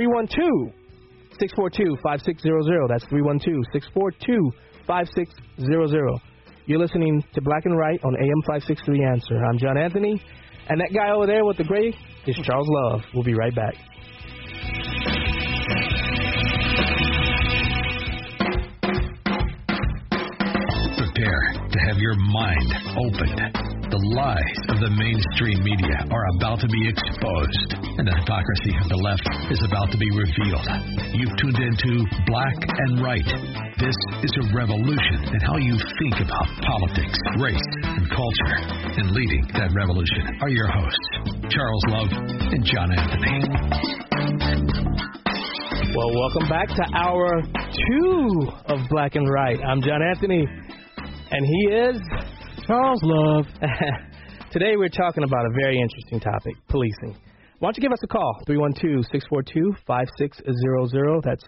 312-642-5600. That's 312-642-5600. You're listening to Black and Right on AM 560 The Answer. I'm John Anthony. And that guy over there with the gray is Charles Love. We'll be right back. Prepare to have your mind opened. The lies of the mainstream media are about to be exposed, and the hypocrisy of the left is about to be revealed. You've tuned into Black and Right. This is a revolution in how you think about politics, race, and culture. And leading that revolution are your hosts, Charles Love and John Anthony. Well, welcome back to hour 2 of Black and Right. I'm John Anthony, and he is Charles Love. Today we're talking about a very interesting topic, policing. Why don't you give us a call, 312-642-5600. That's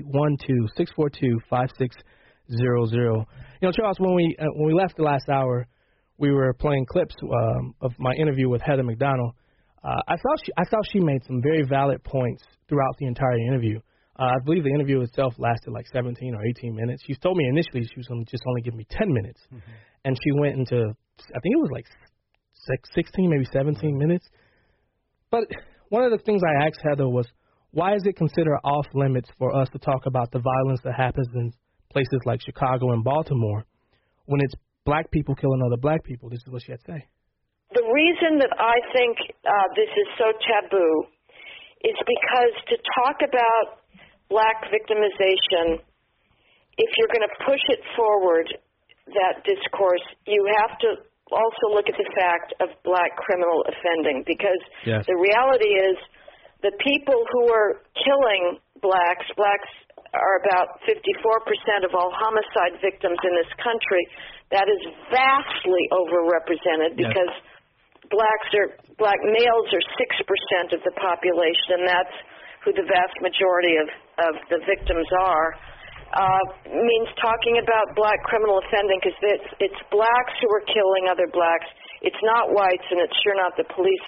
312-642-5600. You know, Charles, when we left the last hour, we were playing clips of my interview with Heather McDonald. I thought she made some very valid points throughout the entire interview. I believe the interview itself lasted like 17 or 18 minutes. She told me initially she was going to just only give me 10 minutes. Mm-hmm. And she went into, I think it was like 16, maybe 17 minutes. But one of the things I asked Heather was, why is it considered off limits for us to talk about the violence that happens in places like Chicago and Baltimore when it's black people killing other black people? This is what she had to say. The reason that I think this is so taboo is because to talk about black victimization, if you're going to push it forward, that discourse, you have to also look at the fact of black criminal offending, because yes. The reality is the people who are killing blacks are about 54% of all homicide victims in this country. That is vastly overrepresented because black males are 6% of the population, and that's who the vast majority of the victims are. Means talking about black criminal offending, because it's blacks who are killing other blacks. It's not whites, and it's sure not the police.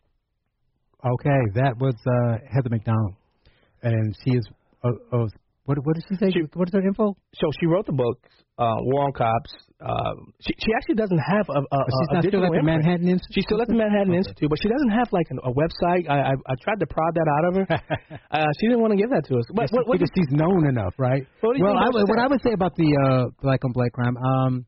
Okay, that was Heather McDonald, and she is. What did she say? What is her info? So she wrote the book, War on Cops. She actually doesn't have a she's not still at the Manhattan Institute? She's still at the Manhattan Institute, but she doesn't have like a website. I tried to prod that out of her. She didn't want to give that to us. Because she's known enough, right? What I would say about the black on black crime,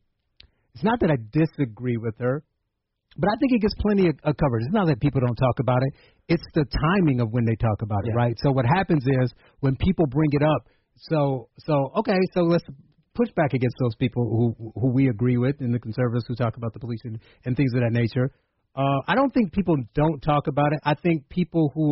it's not that I disagree with her, but I think it gets plenty of coverage. It's not that people don't talk about it. It's the timing of when they talk about it, right? So what happens is when people bring it up, so let's push back against those people who we agree with, and the conservatives who talk about the police and things of that nature. I don't think people don't talk about it. I think people who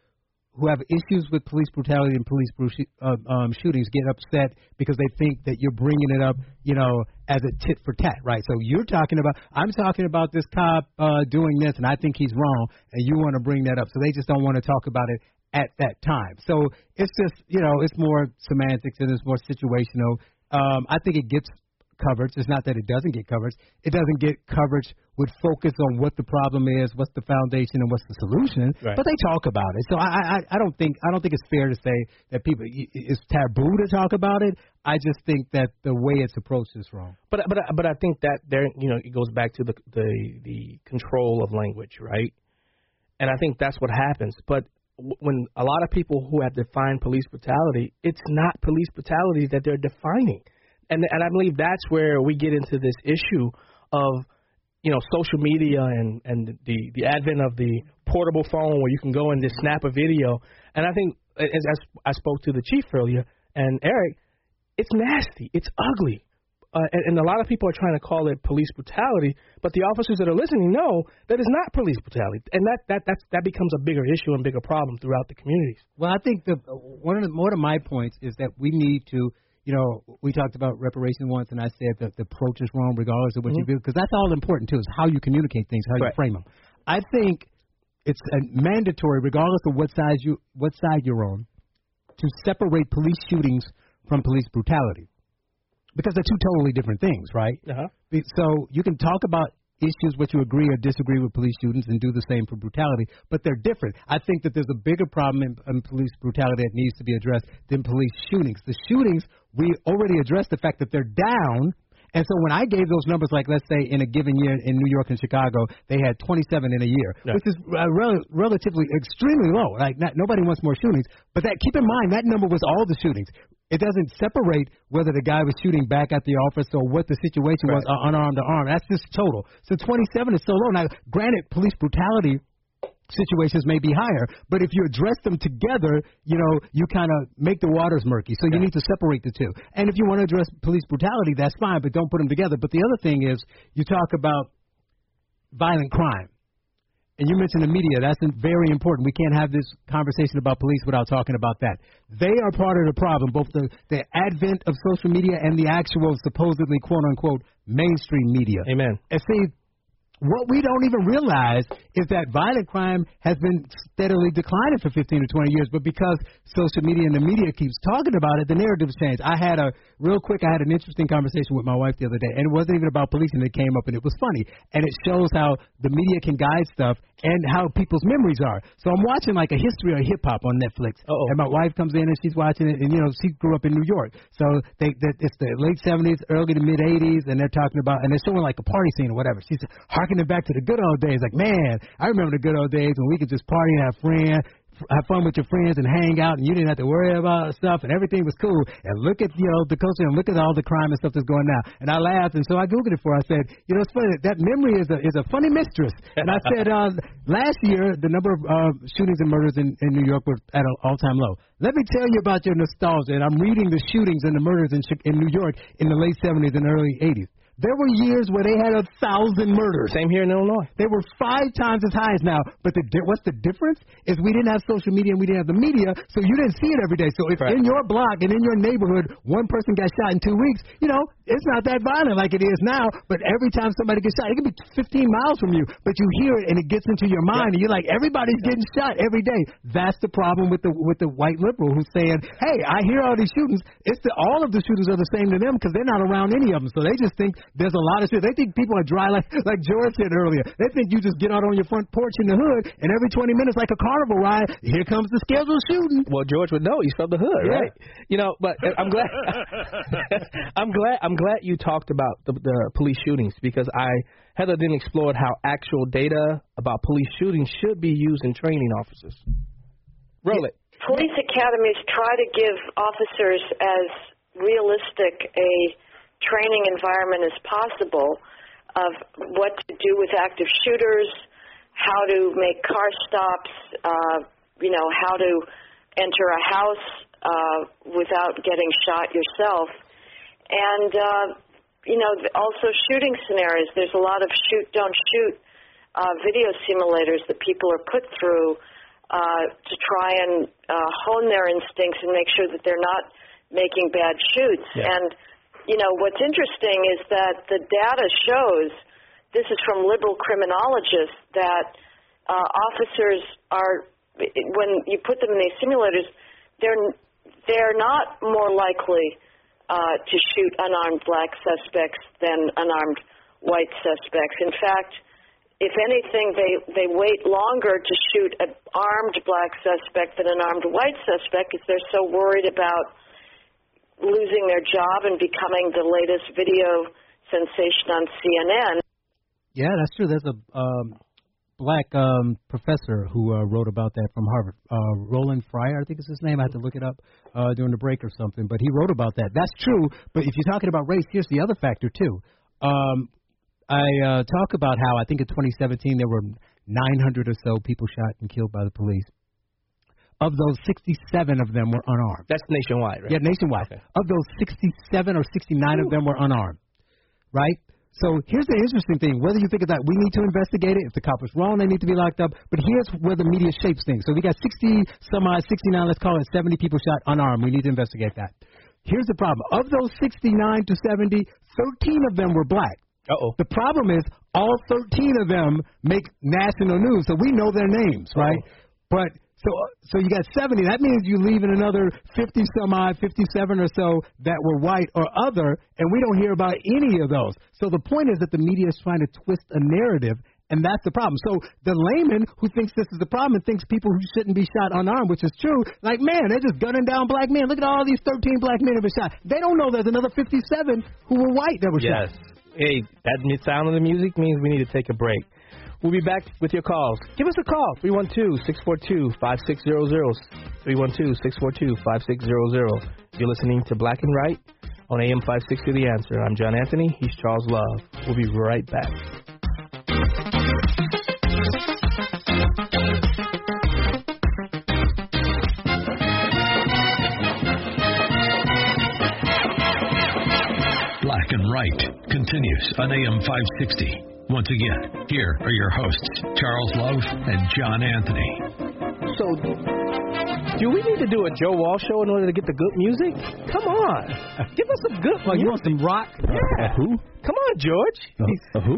have issues with police brutality and police shootings get upset because they think that you're bringing it up, as a tit for tat, right? So I'm talking about this cop doing this, and I think he's wrong, and you want to bring that up. So they just don't want to talk about it at that time. So it's just, it's more semantics and it's more situational. I think it gets coverage. It's not that it doesn't get coverage. It doesn't get coverage with focus on what the problem is, what's the foundation, and what's the solution. Right. But they talk about it. So I don't think it's fair to say that it's taboo to talk about it. I just think that the way it's approached is wrong. But I think that there, it goes back to the control of language, right? And I think that's what happens. But when a lot of people who have defined police brutality, it's not police brutality that they're defining. And I believe that's where we get into this issue of, social media and the advent of the portable phone where you can go and just snap a video. And I think, as I spoke to the chief earlier and Eric, it's nasty. It's ugly. And a lot of people are trying to call it police brutality, but the officers that are listening know that it's not police brutality, and that becomes a bigger issue and bigger problem throughout the communities. Well, I think one of my points is that we need to, we talked about reparation once, and I said that the approach is wrong regardless of what you do, because that's all important too, is how you communicate things, how you frame them. I think it's mandatory, regardless of what side you're on, to separate police shootings from police brutality, because they're two totally different things, right? Uh-huh. So you can talk about issues which you agree or disagree with police shootings and do the same for brutality, but they're different. I think that there's a bigger problem in police brutality that needs to be addressed than police shootings. The shootings, we already addressed the fact that they're down. And so when I gave those numbers, like let's say in a given year in New York and Chicago, they had 27 in a year, which is relatively extremely low. Like nobody wants more shootings, but that keep in mind that number was all the shootings. It doesn't separate whether the guy was shooting back at the office or what the situation was, unarmed or armed. That's just total. So 27 is so low. Now, granted, police brutality situations may be higher, but if you address them together, you know, you kind of make the waters murky. So you need to separate the two. And if you want to address police brutality, that's fine, but don't put them together. But the other thing is, you talk about violent crime. And you mentioned the media. That's very important. We can't have this conversation about police without talking about that. They are part of the problem, both the advent of social media and the actual supposedly, quote-unquote, mainstream media. Amen. And see, what we don't even realize is that violent crime has been steadily declining for 15 to 20 years, but because social media and the media keeps talking about it, the narrative's changed. I had an interesting conversation with my wife the other day, and it wasn't even about policing. It came up, and it was funny. And it shows how the media can guide stuff and how people's memories are. So I'm watching like a history of hip-hop on Netflix, and my wife comes in, and she's watching it, and, you know, she grew up in New York. So it's the late 70s, early to mid-80s, and they're talking about, and they're showing like a party scene or whatever. She's harkening back to the good old days. Like, man, I remember the good old days when we could just party and have fun with your friends and hang out, and you didn't have to worry about stuff, and everything was cool. And look at, you know, the culture, and look at all the crime and stuff that's going now. And I laughed, and so I Googled it for her. I said, you know, it's funny, that memory is a funny mistress. And I said, last year, the number of shootings and murders in New York were at an all-time low. Let me tell you about your nostalgia. And I'm reading the shootings and the murders in New York in the late 70s and early 80s. There were years where they had 1,000 murders. Same here in Illinois. They were 5 times as high as now. But what's the difference is we didn't have social media and we didn't have the media, so you didn't see it every day. So if in your block and in your neighborhood, one person got shot in 2 weeks, you know, it's not that violent like it is now. But every time somebody gets shot, it could be 15 miles from you, but you hear it and it gets into your mind, and you're like, everybody's getting shot every day. That's the problem with the white liberal who's saying, hey, I hear all these shootings. All of the shootings are the same to them because they're not around any of them. So they just think there's a lot of shit. They think people are dry, like George said earlier. They think you just get out on your front porch in the hood, and every 20 minutes, like a carnival ride, here comes the scheduled shooting. Well, George would know. He's from the hood, right? You know, but I'm glad. I'm glad you talked about the police shootings, because Heather then explored how actual data about police shootings should be used in training officers. Roll it. Police academies try to give officers as realistic a training environment as possible of what to do with active shooters, how to make car stops, how to enter a house without getting shot yourself. And, also shooting scenarios. There's a lot of shoot, don't shoot video simulators that people are put through to try and hone their instincts and make sure that they're not making bad shoots. Yeah. And you know, what's interesting is that the data shows, this is from liberal criminologists, that officers are, when you put them in these simulators, they're not more likely to shoot unarmed black suspects than unarmed white suspects. In fact, if anything, they wait longer to shoot an armed black suspect than an armed white suspect because they're so worried about losing their job and becoming the latest video sensation on CNN. Yeah, that's true. There's a black professor who wrote about that from Harvard. Roland Fryer, I think is his name. I had to look it up during the break or something. But he wrote about that. That's true. But if you're talking about race, here's the other factor, too. I talk about how I think in 2017 there were 900 or so people shot and killed by the police. Of those, 67 of them were unarmed. That's nationwide, right? Yeah, nationwide. Okay. Of those, 67 or 69 of them were unarmed, right? So here's the interesting thing. Whether you think of that, we need to investigate it. If the cop was wrong, they need to be locked up. But here's where the media shapes things. So we got 69, let's call it 70 people shot unarmed. We need to investigate that. Here's the problem. Of those 69 to 70, 13 of them were black. Uh-oh. The problem is all 13 of them make national news, so we know their names, right? But so you got 70. That means you leave in another 50 some odd, 57 or so that were white or other, and we don't hear about any of those. So the point is that the media is trying to twist a narrative, and that's the problem. So the layman who thinks this is the problem and thinks people who shouldn't be shot unarmed, which is true, like, man, they're just gunning down black men. Look at all these 13 black men have been shot. They don't know there's another 57 who were white that were shot. Yes. Hey, that sound of the music means we need to take a break. We'll be back with your calls. Give us a call, 312-642-5600, 312-642-5600. You're listening to Black and Right on AM 560 The Answer. I'm John Anthony. He's Charles Love. We'll be right back. Black and Right continues on AM 560. Once again, here are your hosts, Charles Love and John Anthony. So, do we need to do a Joe Walsh show in order to get the good music? Come on. Give us some good music. You want some rock? Yeah. Who? Come on, George. Who?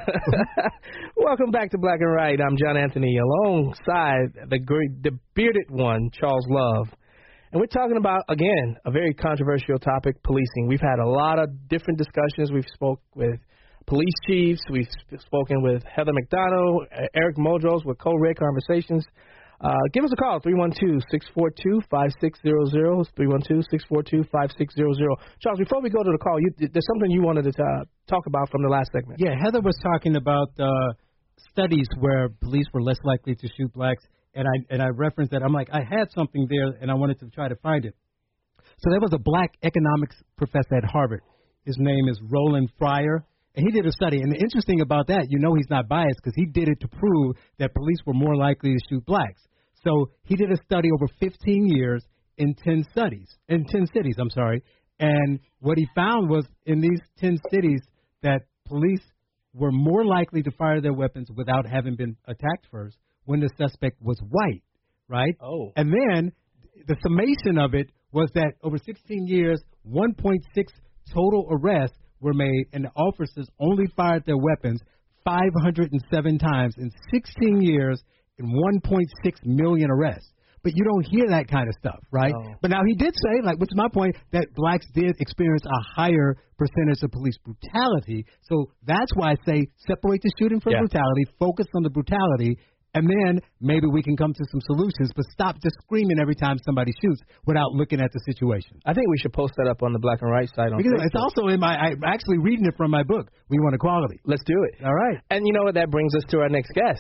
Welcome back to Black and Right. I'm John Anthony, alongside the bearded one, Charles Love. And we're talking about, again, a very controversial topic, policing. We've had a lot of different discussions. We've spoke with police chiefs. We've spoken with Heather McDonough, Eric Modros with Co-Red Conversations. Give us a call, 312-642-5600, 312-642-5600. Charles, before we go to the call, there's something you wanted to talk about from the last segment. Yeah, Heather was talking about studies where police were less likely to shoot blacks, and I referenced that. I'm like, I had something there, and I wanted to try to find it. So there was a black economics professor at Harvard. His name is Roland Fryer. And he did a study, and the interesting about that, he's not biased because he did it to prove that police were more likely to shoot blacks. So he did a study over 15 years in 10 cities. And what he found was in these 10 cities that police were more likely to fire their weapons without having been attacked first when the suspect was white, right? Oh. And then the summation of it was that over 16 years, 1.6 total arrests were made, and the officers only fired their weapons 507 times in 16 years and 1.6 million arrests. But you don't hear that kind of stuff, right? No. But now he did say, what's my point, that blacks did experience a higher percentage of police brutality. So that's why I say separate the shooting from brutality, focus on the brutality, and then maybe we can come to some solutions, but stop just screaming every time somebody shoots without looking at the situation. I think we should post that up on the Black and Right site on because Facebook. It's also I'm actually reading it from my book, We Want Equality. Let's do it. All right. And you know what? That brings us to our next guest,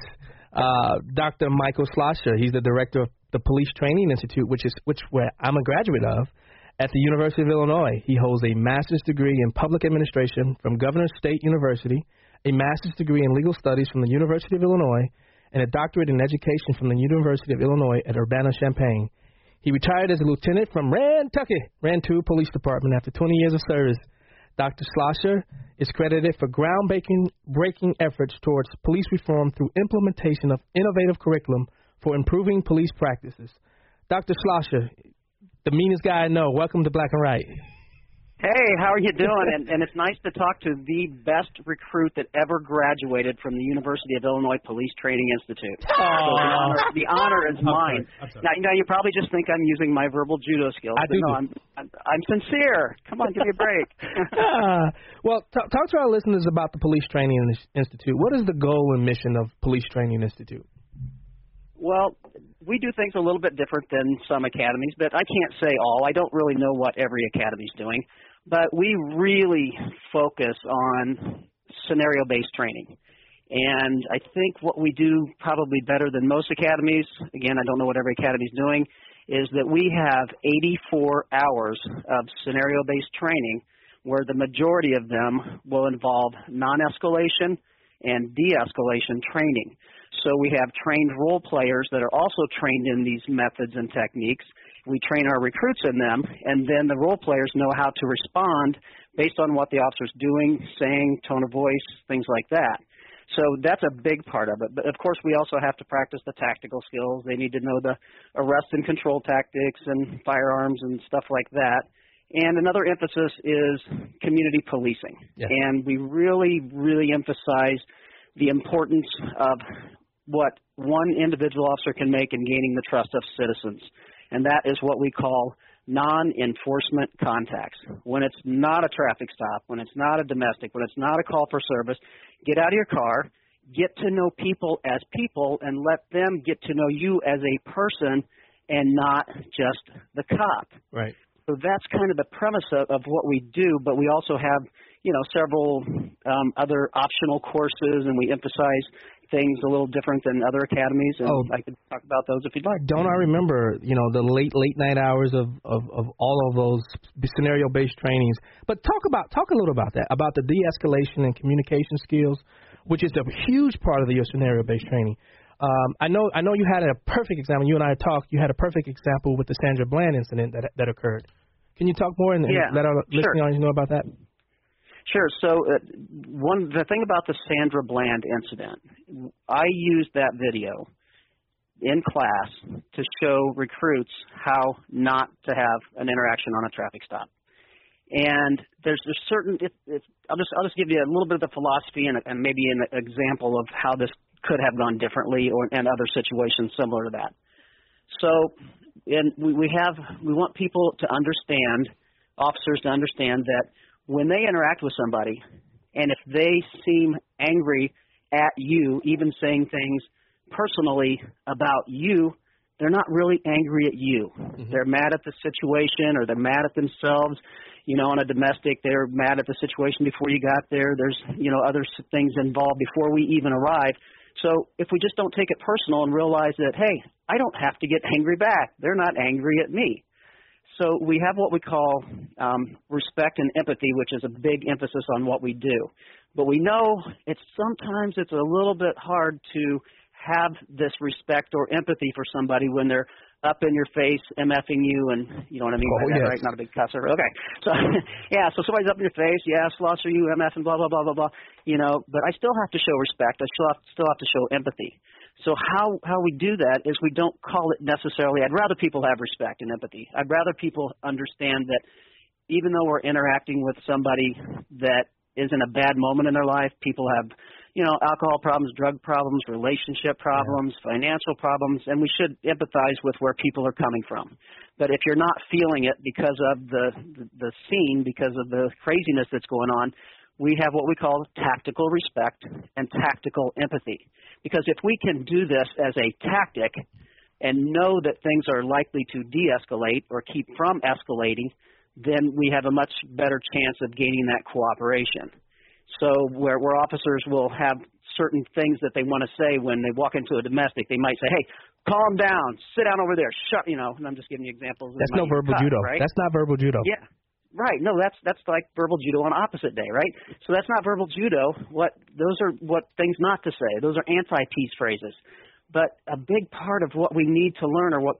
Dr. Michael Schlosser. He's the director of the Police Training Institute, which I'm a graduate of, at the University of Illinois. He holds a master's degree in public administration from Governor State University, a master's degree in legal studies from the University of Illinois, and a doctorate in education from the University of Illinois at Urbana-Champaign. He retired as a lieutenant from Rantoul Police Department after 20 years of service. Dr. Schlosser is credited for groundbreaking efforts towards police reform through implementation of innovative curriculum for improving police practices. Dr. Schlosser, the meanest guy I know, welcome to Black and Right. Hey, how are you doing? And it's nice to talk to the best recruit that ever graduated from the University of Illinois Police Training Institute. So the honor is mine. Now you probably just think I'm using my verbal judo skills. No, I'm sincere. Come on, give me a break. Well, talk to our listeners about the Police Training Institute. What is the goal and mission of Police Training Institute? Well, we do things a little bit different than some academies, but I can't say all. I don't really know what every academy's doing. But we really focus on scenario-based training. And I think what we do probably better than most academies, again, I don't know what every academy's doing, is that we have 84 hours of scenario-based training where the majority of them will involve non-escalation and de-escalation training. So we have trained role players that are also trained in these methods and techniques. We train our recruits in them, and then the role players know how to respond based on what the officer's doing, saying, tone of voice, things like that. So that's a big part of it. But, of course, we also have to practice the tactical skills. They need to know the arrest and control tactics and firearms and stuff like that. And another emphasis is community policing. Yeah. And we really, really emphasize the importance of what one individual officer can make in gaining the trust of citizens. And that is what we call non-enforcement contacts. When it's not a traffic stop, when it's not a domestic, when it's not a call for service, get out of your car, get to know people as people, and let them get to know you as a person and not just the cop. Right. So that's kind of the premise of what we do, but we also have, several other optional courses, and we emphasize things a little different than other academies, and I could talk about those if you'd like. Don't I remember, the late night hours of all of those scenario-based trainings. But talk a little about that, about the de-escalation and communication skills, which is a huge part of your scenario-based training. I know you had a perfect example. You and I talked. You had a perfect example with the Sandra Bland incident that occurred. Can you talk more and let our listening audience know about that? Sure. So the thing about the Sandra Bland incident, I used that video in class to show recruits how not to have an interaction on a traffic stop. And there's certain. I'll just give you a little bit of the philosophy and maybe an example of how this could have gone differently, and other situations similar to that. So, and we want people to understand, officers to understand that when they interact with somebody, and if they seem angry at you, even saying things personally about you, they're not really angry at you. Mm-hmm. They're mad at the situation, or they're mad at themselves. On a domestic, they're mad at the situation before you got there. There's, other things involved before we even arrive. So if we just don't take it personal and realize that, hey, I don't have to get angry back. They're not angry at me. So we have what we call respect and empathy, which is a big emphasis on what we do. But we know sometimes it's a little bit hard to have this respect or empathy for somebody when they're up in your face, MFing you, and you know what I mean by that, right? Not a big cusser. Okay. So, so somebody's up in your face, slosser you, MF, and blah, blah, blah, blah, blah, but I still have to show respect. I still have to show empathy. So how we do that is we don't call it necessarily, I'd rather people have respect and empathy. I'd rather people understand that even though we're interacting with somebody that is in a bad moment in their life, people have alcohol problems, drug problems, relationship problems, financial problems, and we should empathize with where people are coming from. But if you're not feeling it because of the scene, because of the craziness that's going on, we have what we call tactical respect and tactical empathy. Because if we can do this as a tactic and know that things are likely to de-escalate or keep from escalating, then we have a much better chance of gaining that cooperation. So where officers will have certain things that they want to say when they walk into a domestic, they might say, hey, calm down, sit down over there, shut, and I'm just giving you examples. That's no verbal judo. Right? That's not verbal judo. Yeah. Right. No, that's like verbal judo on opposite day, right? So that's not verbal judo. Those are what things not to say. Those are anti-peace phrases. But a big part of what we need to learn are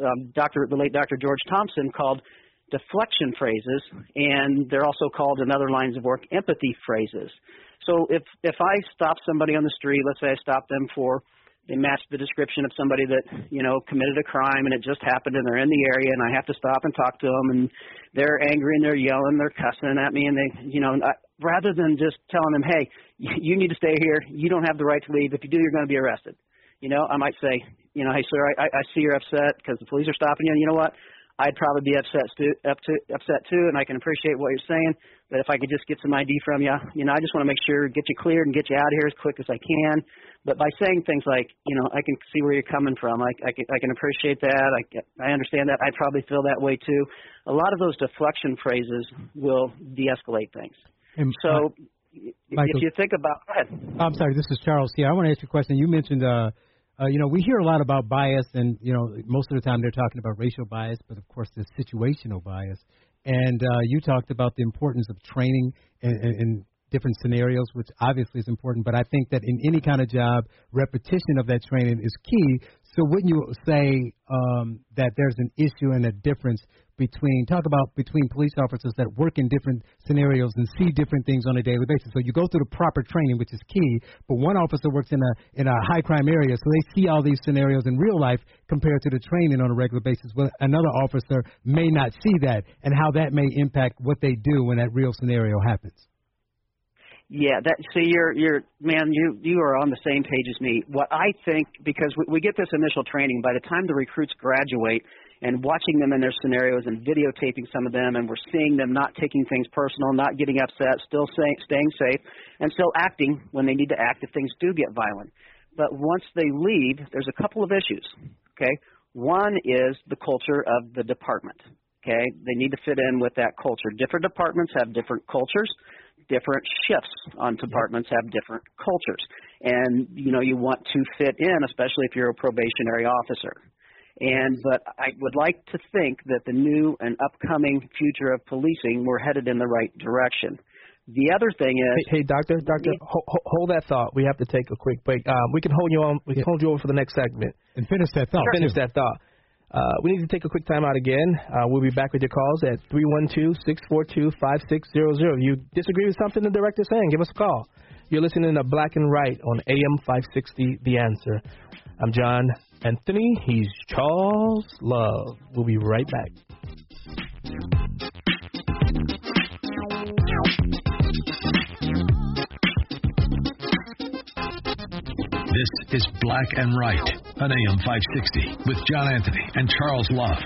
the late Dr. George Thompson called deflection phrases, and they're also called in other lines of work empathy phrases. So if I stop somebody on the street, let's say I stop them they match the description of somebody that, committed a crime and it just happened and they're in the area and I have to stop and talk to them and they're angry and they're yelling, they're cussing at me and rather than just telling them, hey, you need to stay here, you don't have the right to leave, if you do, you're going to be arrested. I might say, hey, sir, I see you're upset because the police are stopping you, and you know what? I'd probably be upset too, and I can appreciate what you're saying. But if I could just get some ID from you, I just want to make sure, get you cleared and get you out of here as quick as I can. But by saying things like, I can see where you're coming from. I can appreciate that. I understand that. I probably feel that way too. A lot of those deflection phrases will de-escalate things. And so Michael, if you think about, go ahead. I'm sorry, this is Charles here. I want to ask you a question. You mentioned we hear a lot about bias, and, most of the time they're talking about racial bias, but, of course, there's situational bias. And you talked about the importance of training and different scenarios, which obviously is important. But I think that in any kind of job, repetition of that training is key. So wouldn't you say that there's an issue and a difference between police officers that work in different scenarios and see different things on a daily basis? So you go through the proper training, which is key, but one officer works in a high crime area, so they see all these scenarios in real life compared to the training on a regular basis. Well, another officer may not see that, and how that may impact what they do when that real scenario happens. Yeah, so you're man, you are on the same page as me. What I think, because we get this initial training, by the time the recruits graduate and watching them in their scenarios and videotaping some of them, and we're seeing them not taking things personal, not getting upset, still staying safe, and still acting when they need to act if things do get violent. But once they leave, there's a couple of issues, okay? One is the culture of the department, okay? They need to fit in with that culture. Different departments have different cultures. Different shifts on departments have different cultures. And, you want to fit in, especially if you're a probationary officer. But I would like to think that the new and upcoming future of policing, we're headed in the right direction. The other thing is... Hey, Doctor, hold that thought. We have to take a quick break. We can hold you on. We can hold you over for the next segment. And finish that thought. Finish that thought. We need to take a quick time out again. We'll be back with your calls at 312-642-5600. If you disagree with something the director's saying, give us a call. You're listening to Black and Right on AM 560, The Answer. I'm John Anthony. He's Charles Love. We'll be right back. This is Black and Right on AM 560 with John Anthony and Charles Love.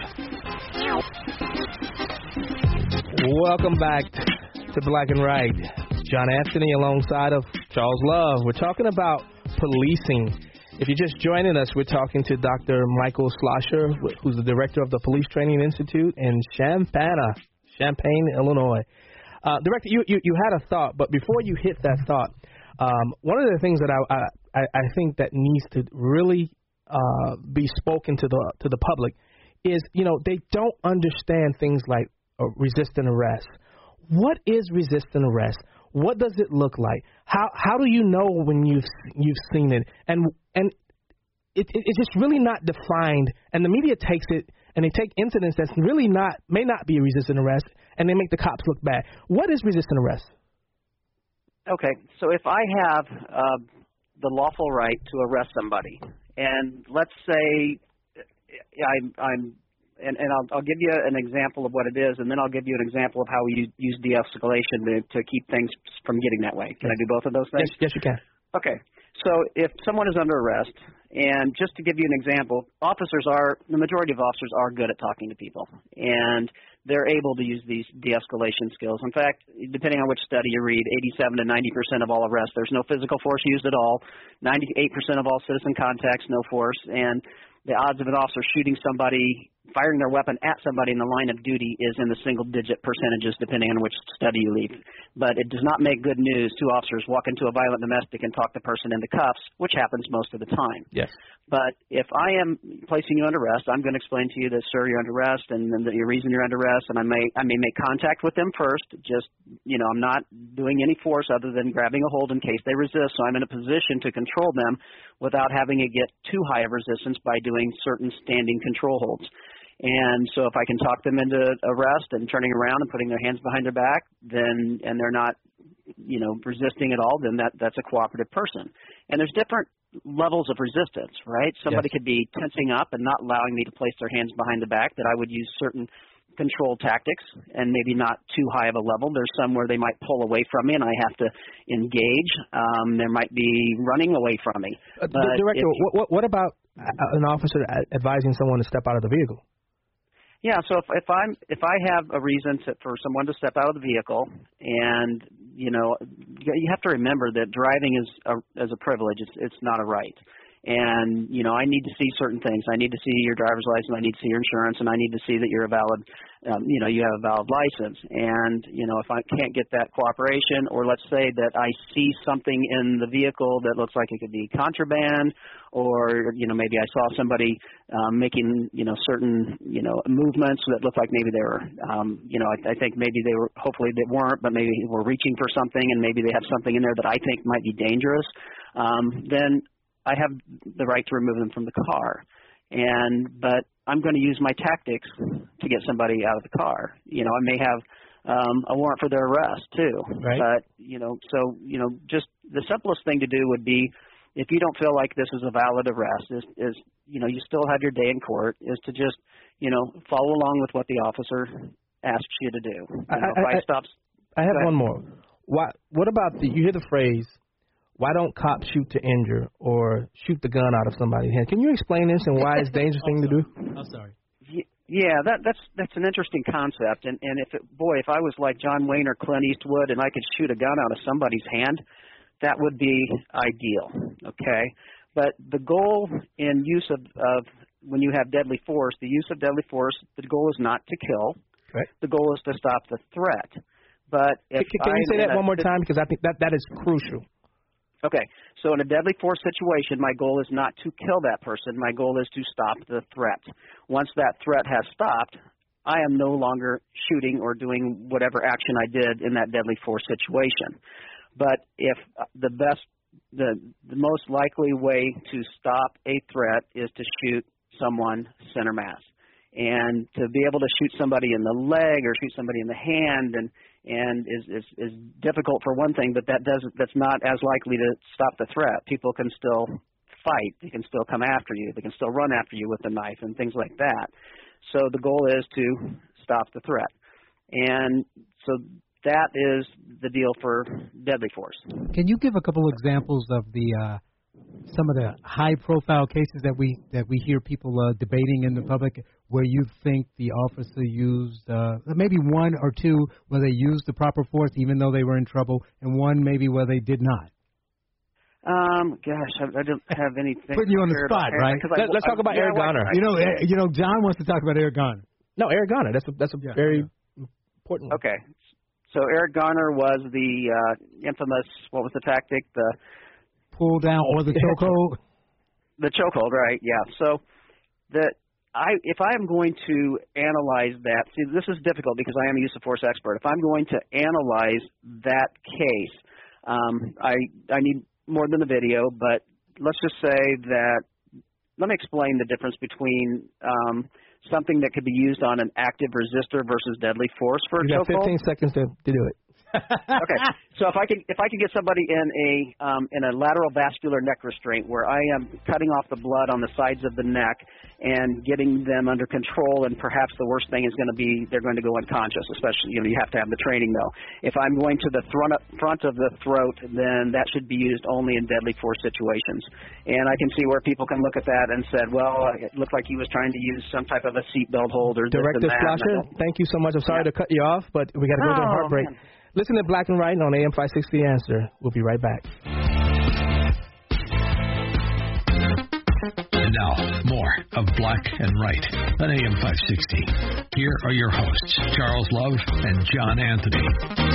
Welcome back to Black and Right. John Anthony alongside of Charles Love. We're talking about policing. If you're just joining us, we're talking to Dr. Michael Schlosser, who's the director of the Police Training Institute in Champaign, Illinois. Director, you had a thought, but before you hit that thought, one of the things that I think that needs to really be spoken to the public is, they don't understand things like resisting arrest. What is resisting arrest? What does it look like? How do you know when you've seen it? And it's just really not defined. And the media takes it and they take incidents that's really may not be a resisting arrest, and they make the cops look bad. What is resisting arrest? Okay, so if I have the lawful right to arrest somebody, and let's say I'll give you an example of what it is, and then I'll give you an example of how we use de-escalation to keep things from getting that way. Can I do both of those things? Yes, you can. Okay, so if someone is under arrest, and just to give you an example, the majority of officers are good at talking to people, and they're able to use these de-escalation skills. In fact, depending on which study you read, 87 to 90% of all arrests, there's no physical force used at all. 98% of all citizen contacts, no force. And the odds of an officer shooting somebody, firing their weapon at somebody in the line of duty is in the single-digit percentages, depending on which study you read. But it does not make good news to officers walk into a violent domestic and talk the person into cuffs, which happens most of the time. Yes. But if I am placing you under arrest, I'm going to explain to you that, sir, you're under arrest, and the reason you're under arrest, and I may make contact with them first. Just, I'm not doing any force other than grabbing a hold in case they resist, so I'm in a position to control them without having to get too high of resistance by doing certain standing control holds. And so if I can talk them into arrest and turning around and putting their hands behind their back, and they're not, resisting at all, then that's a cooperative person. And there's different levels of resistance, right? Somebody could be tensing up and not allowing me to place their hands behind the back, that I would use certain control tactics and maybe not too high of a level. There's some where they might pull away from me and I have to engage. There might be running away from me. Director, what about an officer advising someone to step out of the vehicle? Yeah, so if I have a reason for someone to step out of the vehicle, and you have to remember that driving is a privilege. It's not a right. And, you know, I need to see certain things. I need to see your driver's license. I need to see your insurance, and I need to see that you're a valid, you have a valid license. And, you know, if I can't get that cooperation, or let's say that I see something in the vehicle that looks like it could be contraband, or, you know, maybe I saw somebody making, you know, certain, you know, movements that looked like maybe they were, I think maybe they were, hopefully they weren't, but maybe were reaching for something, and maybe they have something in there that I think might be dangerous, then I have the right to remove them from the car. But I'm going to use my tactics to get somebody out of the car. You know, I may have a warrant for their arrest too. Right. But, you know, so, you know, just the simplest thing to do would be, if you don't feel like this is a valid arrest, is you know, you still have your day in court, is to just, you know, follow along with what the officer asks you to do. I have one more. What about you hear the phrase, why don't cops shoot to injure or shoot the gun out of somebody's hand? Can you explain this and why it's a dangerous thing to do? I'm sorry. Yeah, that's an interesting concept. And if I was like John Wayne or Clint Eastwood and I could shoot a gun out of somebody's hand, that would be ideal. Okay, but the goal in use of when you have deadly force, the use of deadly force, the goal is not to kill. Right. The goal is to stop the threat. But if can you say that one more time, because I think that is crucial. Okay, so in a deadly force situation, my goal is not to kill that person. My goal is to stop the threat. Once that threat has stopped, I am no longer shooting or doing whatever action I did in that deadly force situation. But if the most likely way to stop a threat is to shoot someone center mass. And to be able to shoot somebody in the leg or shoot somebody in the hand and is difficult for one thing, but that's not as likely to stop the threat. People can still fight. They can still come after you. They can still run after you with a knife and things like that. So the goal is to stop the threat. And so that is the deal for deadly force. Can you give a couple examples of the some of the high-profile cases that we hear people debating in the public, where you think the officer used maybe one or two where they used the proper force even though they were in trouble, and one maybe where they did not? Gosh, I don't have anything. Putting you on the spot, right? Let's talk about Eric Garner. You know, John wants to talk about Eric Garner. No, Eric Garner. That's a very important one. Okay. So Eric Garner was the infamous, what was the tactic? The pull down or the chokehold? The chokehold, right, yeah. So if I am going to analyze that, see, this is difficult because I am a use of force expert. If I'm going to analyze that case, I need more than the video, but let's just say that, let me explain the difference between something that could be used on an active resistor versus deadly force for a chokehold. You got 15 seconds to do it. Okay, so if I can get somebody in a lateral vascular neck restraint where I am cutting off the blood on the sides of the neck and getting them under control, and perhaps the worst thing is going to be they're going to go unconscious. Especially, you have to have the training though. If I'm going to the front of the throat, then that should be used only in deadly force situations. And I can see where people can look at that and said, well, it looked like he was trying to use some type of a seatbelt holder. Director Splasher, thank you so much. I'm sorry to cut you off, but we got to go to a heartbreak. Man. Listen to Black and Right on AM 560 The Answer. We'll be right back. And now, more of Black and Right on AM 560. Here are your hosts, Charles Love and John Anthony.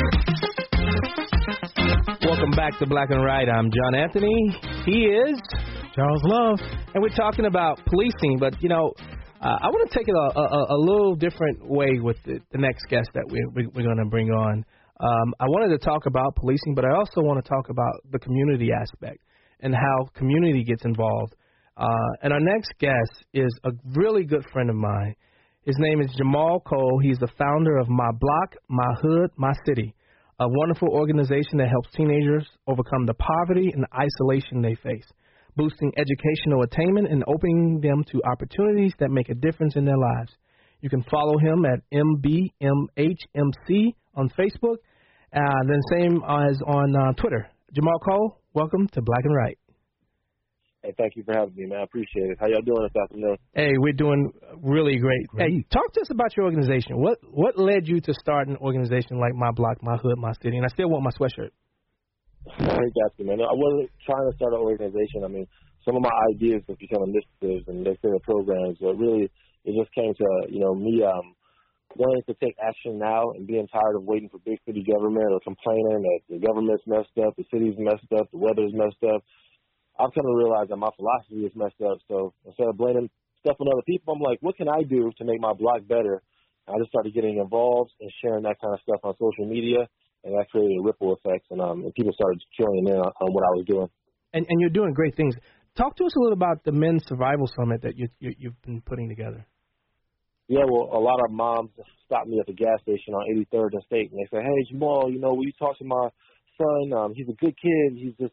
Welcome back to Black and Right. I'm John Anthony. He is Charles Love. And we're talking about policing, but, I want to take it a little different way with the next guest that we're going to bring on. I wanted to talk about policing, but I also want to talk about the community aspect and how community gets involved. And our next guest is a really good friend of mine. His name is Jamal Cole. He's the founder of My Block, My Hood, My City, a wonderful organization that helps teenagers overcome the poverty and isolation they face, boosting educational attainment and opening them to opportunities that make a difference in their lives. You can follow him at MBMHMC on Facebook, then same as on Twitter. Jamal Cole, welcome to Black and Right. Hey, thank you for having me, man. I appreciate it. How y'all doing this afternoon? Hey, we're doing really great. Hey, talk to us about your organization. What led you to start an organization like My Block, My Hood, My City? And I still want my sweatshirt. Great asking, man. I wasn't trying to start an organization. I mean, some of my ideas have become initiatives and they create programs. But really, it just came to, me wanting to take action now and being tired of waiting for big city government or complaining that the government's messed up, the city's messed up, the weather's messed up. I've come to realize that my philosophy is messed up. So instead of blaming stuff on other people, I'm like, what can I do to make my block better? And I just started getting involved and sharing that kind of stuff on social media, and that created a ripple effect, and people started joining in on what I was doing. And you're doing great things. Talk to us a little about the Men's Survival Summit that you've been putting together. Yeah, well, a lot of moms stop me at the gas station on 83rd and State, and they say, hey, Jamal, will you talk to my son? He's a good kid. He's just,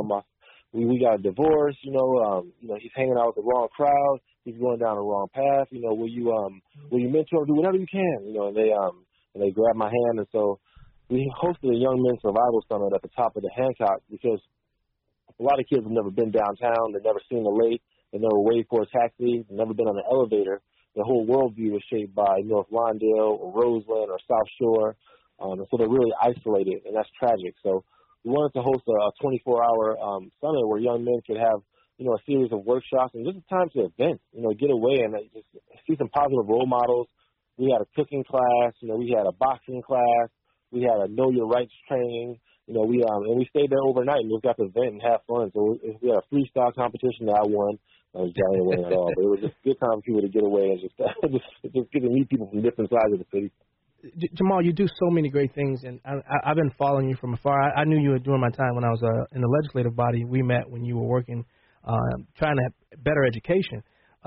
we got a divorce. He's hanging out with the wrong crowd. He's going down the wrong path. Will you mentor him? Do whatever you can. And they grab my hand, and so we hosted a Young Men's Survival Summit at the top of the Hancock because a lot of kids have never been downtown. They've never seen the lake. They've never waited for a taxi. They've never been on an elevator. Their whole worldview is shaped by North Lawndale or Roseland or South Shore. And so they're really isolated, and that's tragic. So we wanted to host a 24-hour summit where young men could have, a series of workshops and just a time to event, get away and just see some positive role models. We had a cooking class, we had a boxing class, we had a Know Your Rights training, we stayed there overnight and just got to vent and have fun. So we had a freestyle competition that I won. I was jelly away at all, but it was just a good time for people to get away and just get to meet people from different sides of the city. Jamal, you do so many great things, and I've been following you from afar. I knew you during my time when I was in the legislative body. We met when you were working, trying to have better education.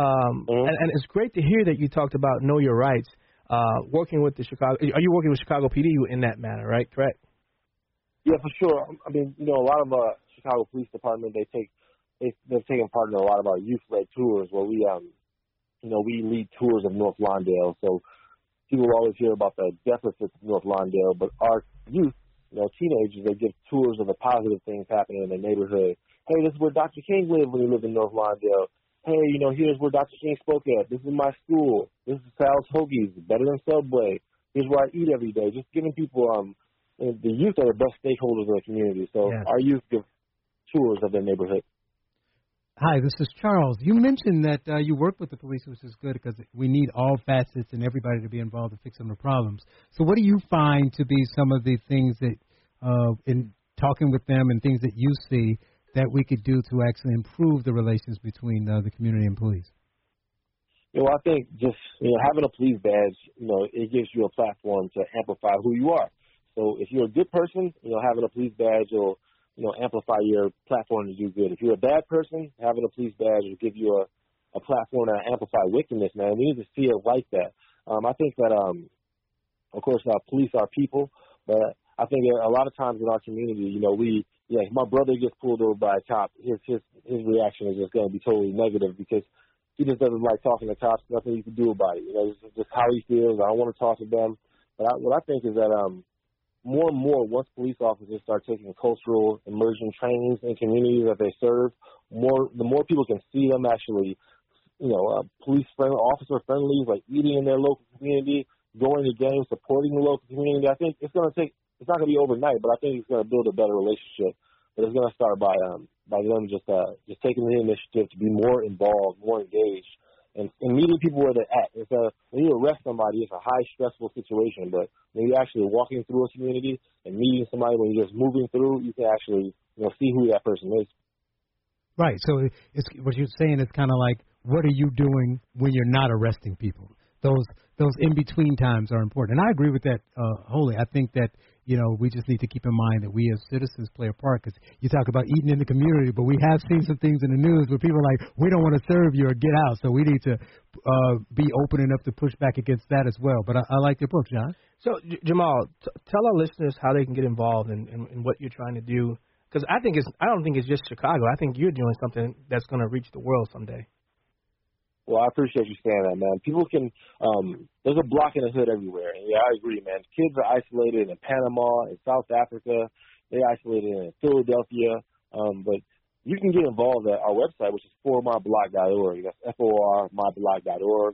And it's great to hear that you talked about Know Your Rights, working with the Chicago. Are you working with Chicago PD in that manner, right? Correct? Yeah, for sure. I mean, a lot of Chicago Police Department, they've taken part in a lot of our youth-led tours where we lead tours of North Lawndale. So people always hear about the deficits of North Lawndale, but our youth, teenagers, they give tours of the positive things happening in their neighborhood. Hey, this is where Dr. King lived when he lived in North Lawndale. Hey, here's where Dr. King spoke at. This is my school. This is Sal's Hoagies, better than Subway. Here's where I eat every day. Just giving people, the youth are the best stakeholders of the community. So Our youth give tours of their neighborhood. Hi, this is Charles. You mentioned that you work with the police, which is good because we need all facets and everybody to be involved in fixing the problems. So what do you find to be some of the things that, in talking with them and things that you see, that we could do to actually improve the relations between the community and police? I think just having a police badge, it gives you a platform to amplify who you are. So if you're a good person, having a police badge will amplify your platform to do good. If you're a bad person, having a police badge will give you a platform to amplify wickedness, man. We need to see it like that. I think that, of course, police are people, but I think a lot of times in our community, if my brother gets pulled over by a cop, his reaction is just going to be totally negative because he just doesn't like talking to cops. Nothing you can do about it. It's just how he feels. I don't want to talk to them. But what I think is that more and more, once police officers start taking cultural immersion trainings in communities that they serve, the more people can see them actually, police friendly, officer friendly, like eating in their local community, going to games, supporting the local community. I think it's not going to be overnight, but I think it's going to build a better relationship. But it's going to start by them just taking the initiative to be more involved, more engaged, and meeting people where they're at. When you arrest somebody, it's a high stressful situation, but when you're actually walking through a community and meeting somebody, when you're just moving through, you can actually see who that person is. Right. So it's what you're saying is kind of like, what are you doing when you're not arresting people? Those in between times are important, and I agree with that wholly. I think that we just need to keep in mind that we as citizens play a part. Because you talk about eating in the community, but we have seen some things in the news where people are like, we don't want to serve you or get out. So we need to be open enough to push back against that as well. But I like your book, John. So Jamal, tell our listeners how they can get involved in what you're trying to do. Because I don't think it's just Chicago. I think you're doing something that's going to reach the world someday. Well, I appreciate you saying that, man. People can, there's a block in the hood everywhere. And yeah, I agree, man. Kids are isolated in Panama, in South Africa. They're isolated in Philadelphia. But you can get involved at our website, which is formyblock.org. That's FORmyblock.org.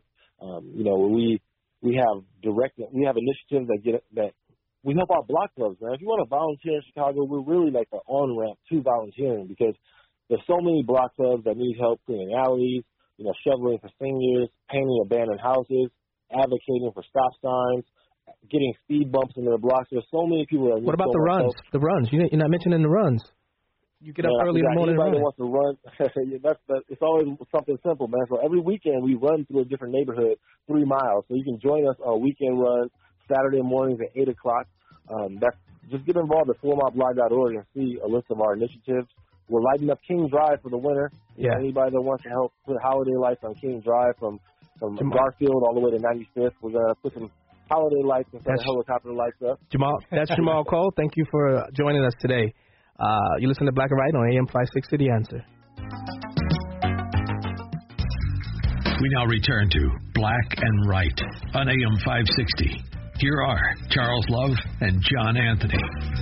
We have initiatives that we help our block clubs, man. If you want to volunteer in Chicago, we're really like the on-ramp to volunteering because there's so many block clubs that need help cleaning alleys, shoveling for seniors, painting abandoned houses, advocating for stop signs, getting speed bumps in their blocks. There's so many people that need. What about the runs? Help. The runs. You're not mentioning the runs. You get up early in the morning. Anybody that wants to run, it's always something simple, man. So every weekend we run through a different neighborhood 3 miles. So you can join us on weekend runs Saturday mornings at 8 o'clock. Just get involved at ForMyBlock.org and see a list of our initiatives. We're lighting up King Drive for the winter. Yeah. Anybody that wants to help put holiday lights on King Drive from Garfield all the way to 95th, we're going to put some holiday lights instead of helicopter lights up. That's Jamal Cole. Thank you for joining us today. You listen to Black and Right on AM 560 The Answer. We now return to Black and Right on AM 560. Here are Charles Love and John Anthony.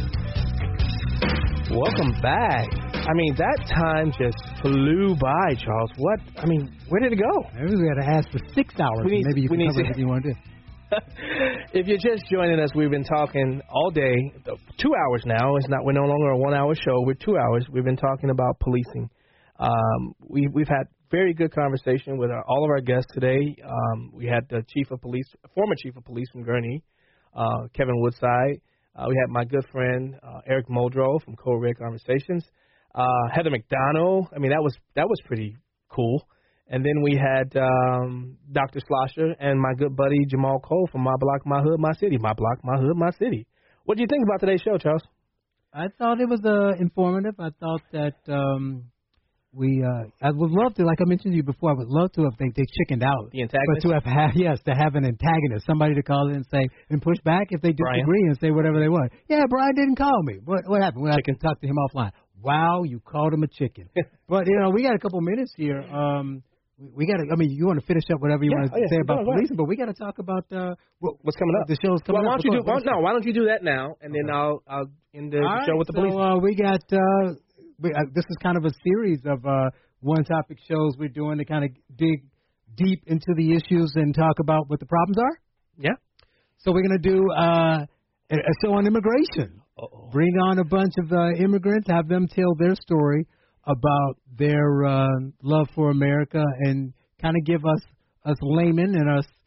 Welcome back. I mean, that time just flew by, Charles. Where did it go? Maybe we got to ask for 6 hours. Maybe you can cover everything you want to do. If you're just joining us, we've been talking all day, 2 hours now. We're no longer a 1 hour show. We're 2 hours. We've been talking about policing. We've had very good conversation with all of our guests today. We had the former chief of police from Gurnee, Kevin Woodside. We had my good friend Eric Muldrow from Code Red Conversations. Heather McDonald. I mean, that was pretty cool. And then we had Dr. Slosher and my good buddy Jamal Cole from My Block, My Hood, My City. My Block, My Hood, My City. What do you think about today's show, Charles? I thought it was informative. I thought that I would love to, like I mentioned to you before, I would love to have they chickened out. The antagonist? But to have an antagonist, somebody to call in and say, and push back if they disagree and say whatever they want. Yeah, Brian didn't call me. What happened? Well, I can talk to him offline. Wow, you called him a chicken. But, we got a couple minutes here. We got to. I mean, you want to finish up whatever you want to say about policing, but we got to talk about what's coming up. The show's coming up. Why don't you do that now, and then I'll end the show with the police. So we got. This is kind of a series of one-topic shows we're doing to kind of dig deep into the issues and talk about what the problems are. Yeah. So we're going to do a show on immigration. Uh-oh. Bring on a bunch of immigrants, have them tell their story about their love for America, and kind of give us laymen and us,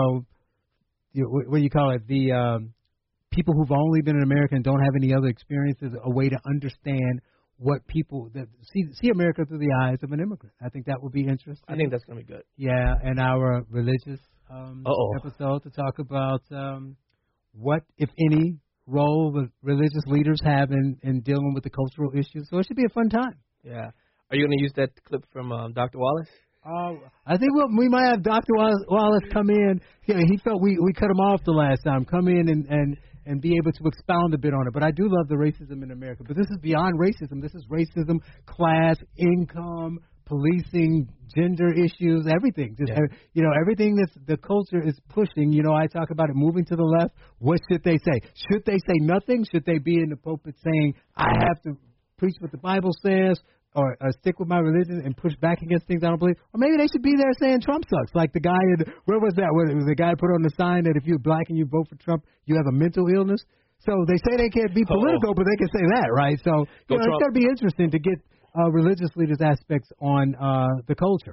what do you call it, the people who've only been in America and don't have any other experiences, a way to understand what people that see America through the eyes of an immigrant. I think that would be interesting. I think that's going to be good. Yeah, and our religious episode to talk about what, if any, role religious leaders have in dealing with the cultural issues. So it should be a fun time. Yeah. Are you going to use that clip from Dr. Wallace? I think we might have Dr. Wallace come in. He felt we cut him off the last time. Come in and be able to expound a bit on it. But I do love the racism in America. But this is beyond racism. This is racism, class, income, policing, gender issues, everything. Just everything that the culture is pushing. I talk about it moving to the left. What should they say? Should they say nothing? Should they be in the pulpit saying, I have to preach what the Bible says, or stick with my religion and push back against things I don't believe? Or maybe they should be there saying Trump sucks, like the guy where was that? Where it was the guy put on the sign that if you're black and you vote for Trump, you have a mental illness. So they say they can't be political, but they can say that, right? So it's going to be interesting to get religious leaders' aspects on the culture.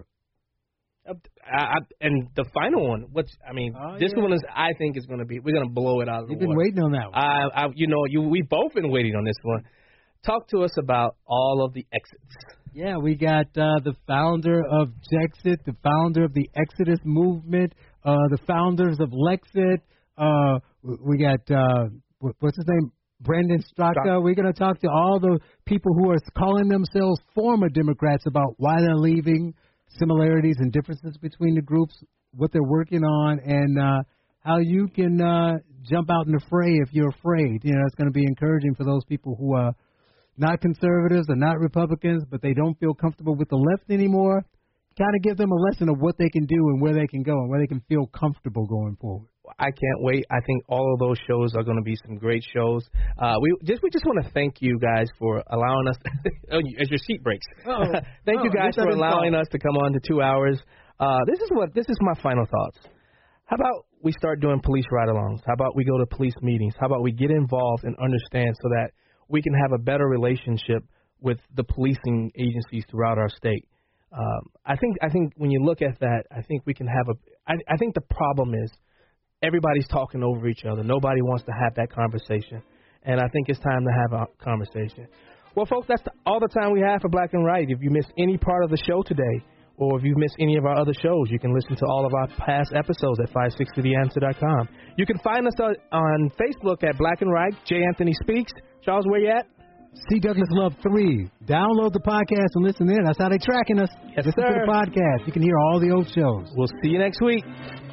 And the final one, this one is, I think, is going to be, we're going to blow it out of the water. You've been waiting on that one. We've both been waiting on this one. Talk to us about all of the exits. Yeah, we got the founder of Jexit, the founder of the Exodus movement, the founders of Lexit. We got, what's his name? Brendan Straka. We're going to talk to all the people who are calling themselves former Democrats about why they're leaving, similarities and differences between the groups, what they're working on, and how you can jump out in the fray if you're afraid. It's going to be encouraging for those people who are not conservatives or not Republicans, but they don't feel comfortable with the left anymore. Kind of give them a lesson of what they can do and where they can go and where they can feel comfortable going forward. I can't wait. I think all of those shows are going to be some great shows. We just want to thank you guys for allowing us as your seat breaks. Thank you guys for allowing us to come on to 2 hours. This is my final thoughts. How about we start doing police ride-alongs? How about we go to police meetings? How about we get involved and understand so that we can have a better relationship with the policing agencies throughout our state. I think when you look at that, I think we can have I think the problem is everybody's talking over each other. Nobody wants to have that conversation, and I think it's time to have a conversation. Well, folks, that's all the time we have for Black and Right. If you missed any part of the show today, or if you've missed any of our other shows, you can listen to all of our past episodes at 560theanswer.com. You can find us on Facebook at Black and Right. J. Anthony Speaks. Charles, where you at? C. Douglas Love 3. Download the podcast and listen in. That's how they're tracking us. Yes, listen sir. to the podcast. You can hear all the old shows. We'll see you next week.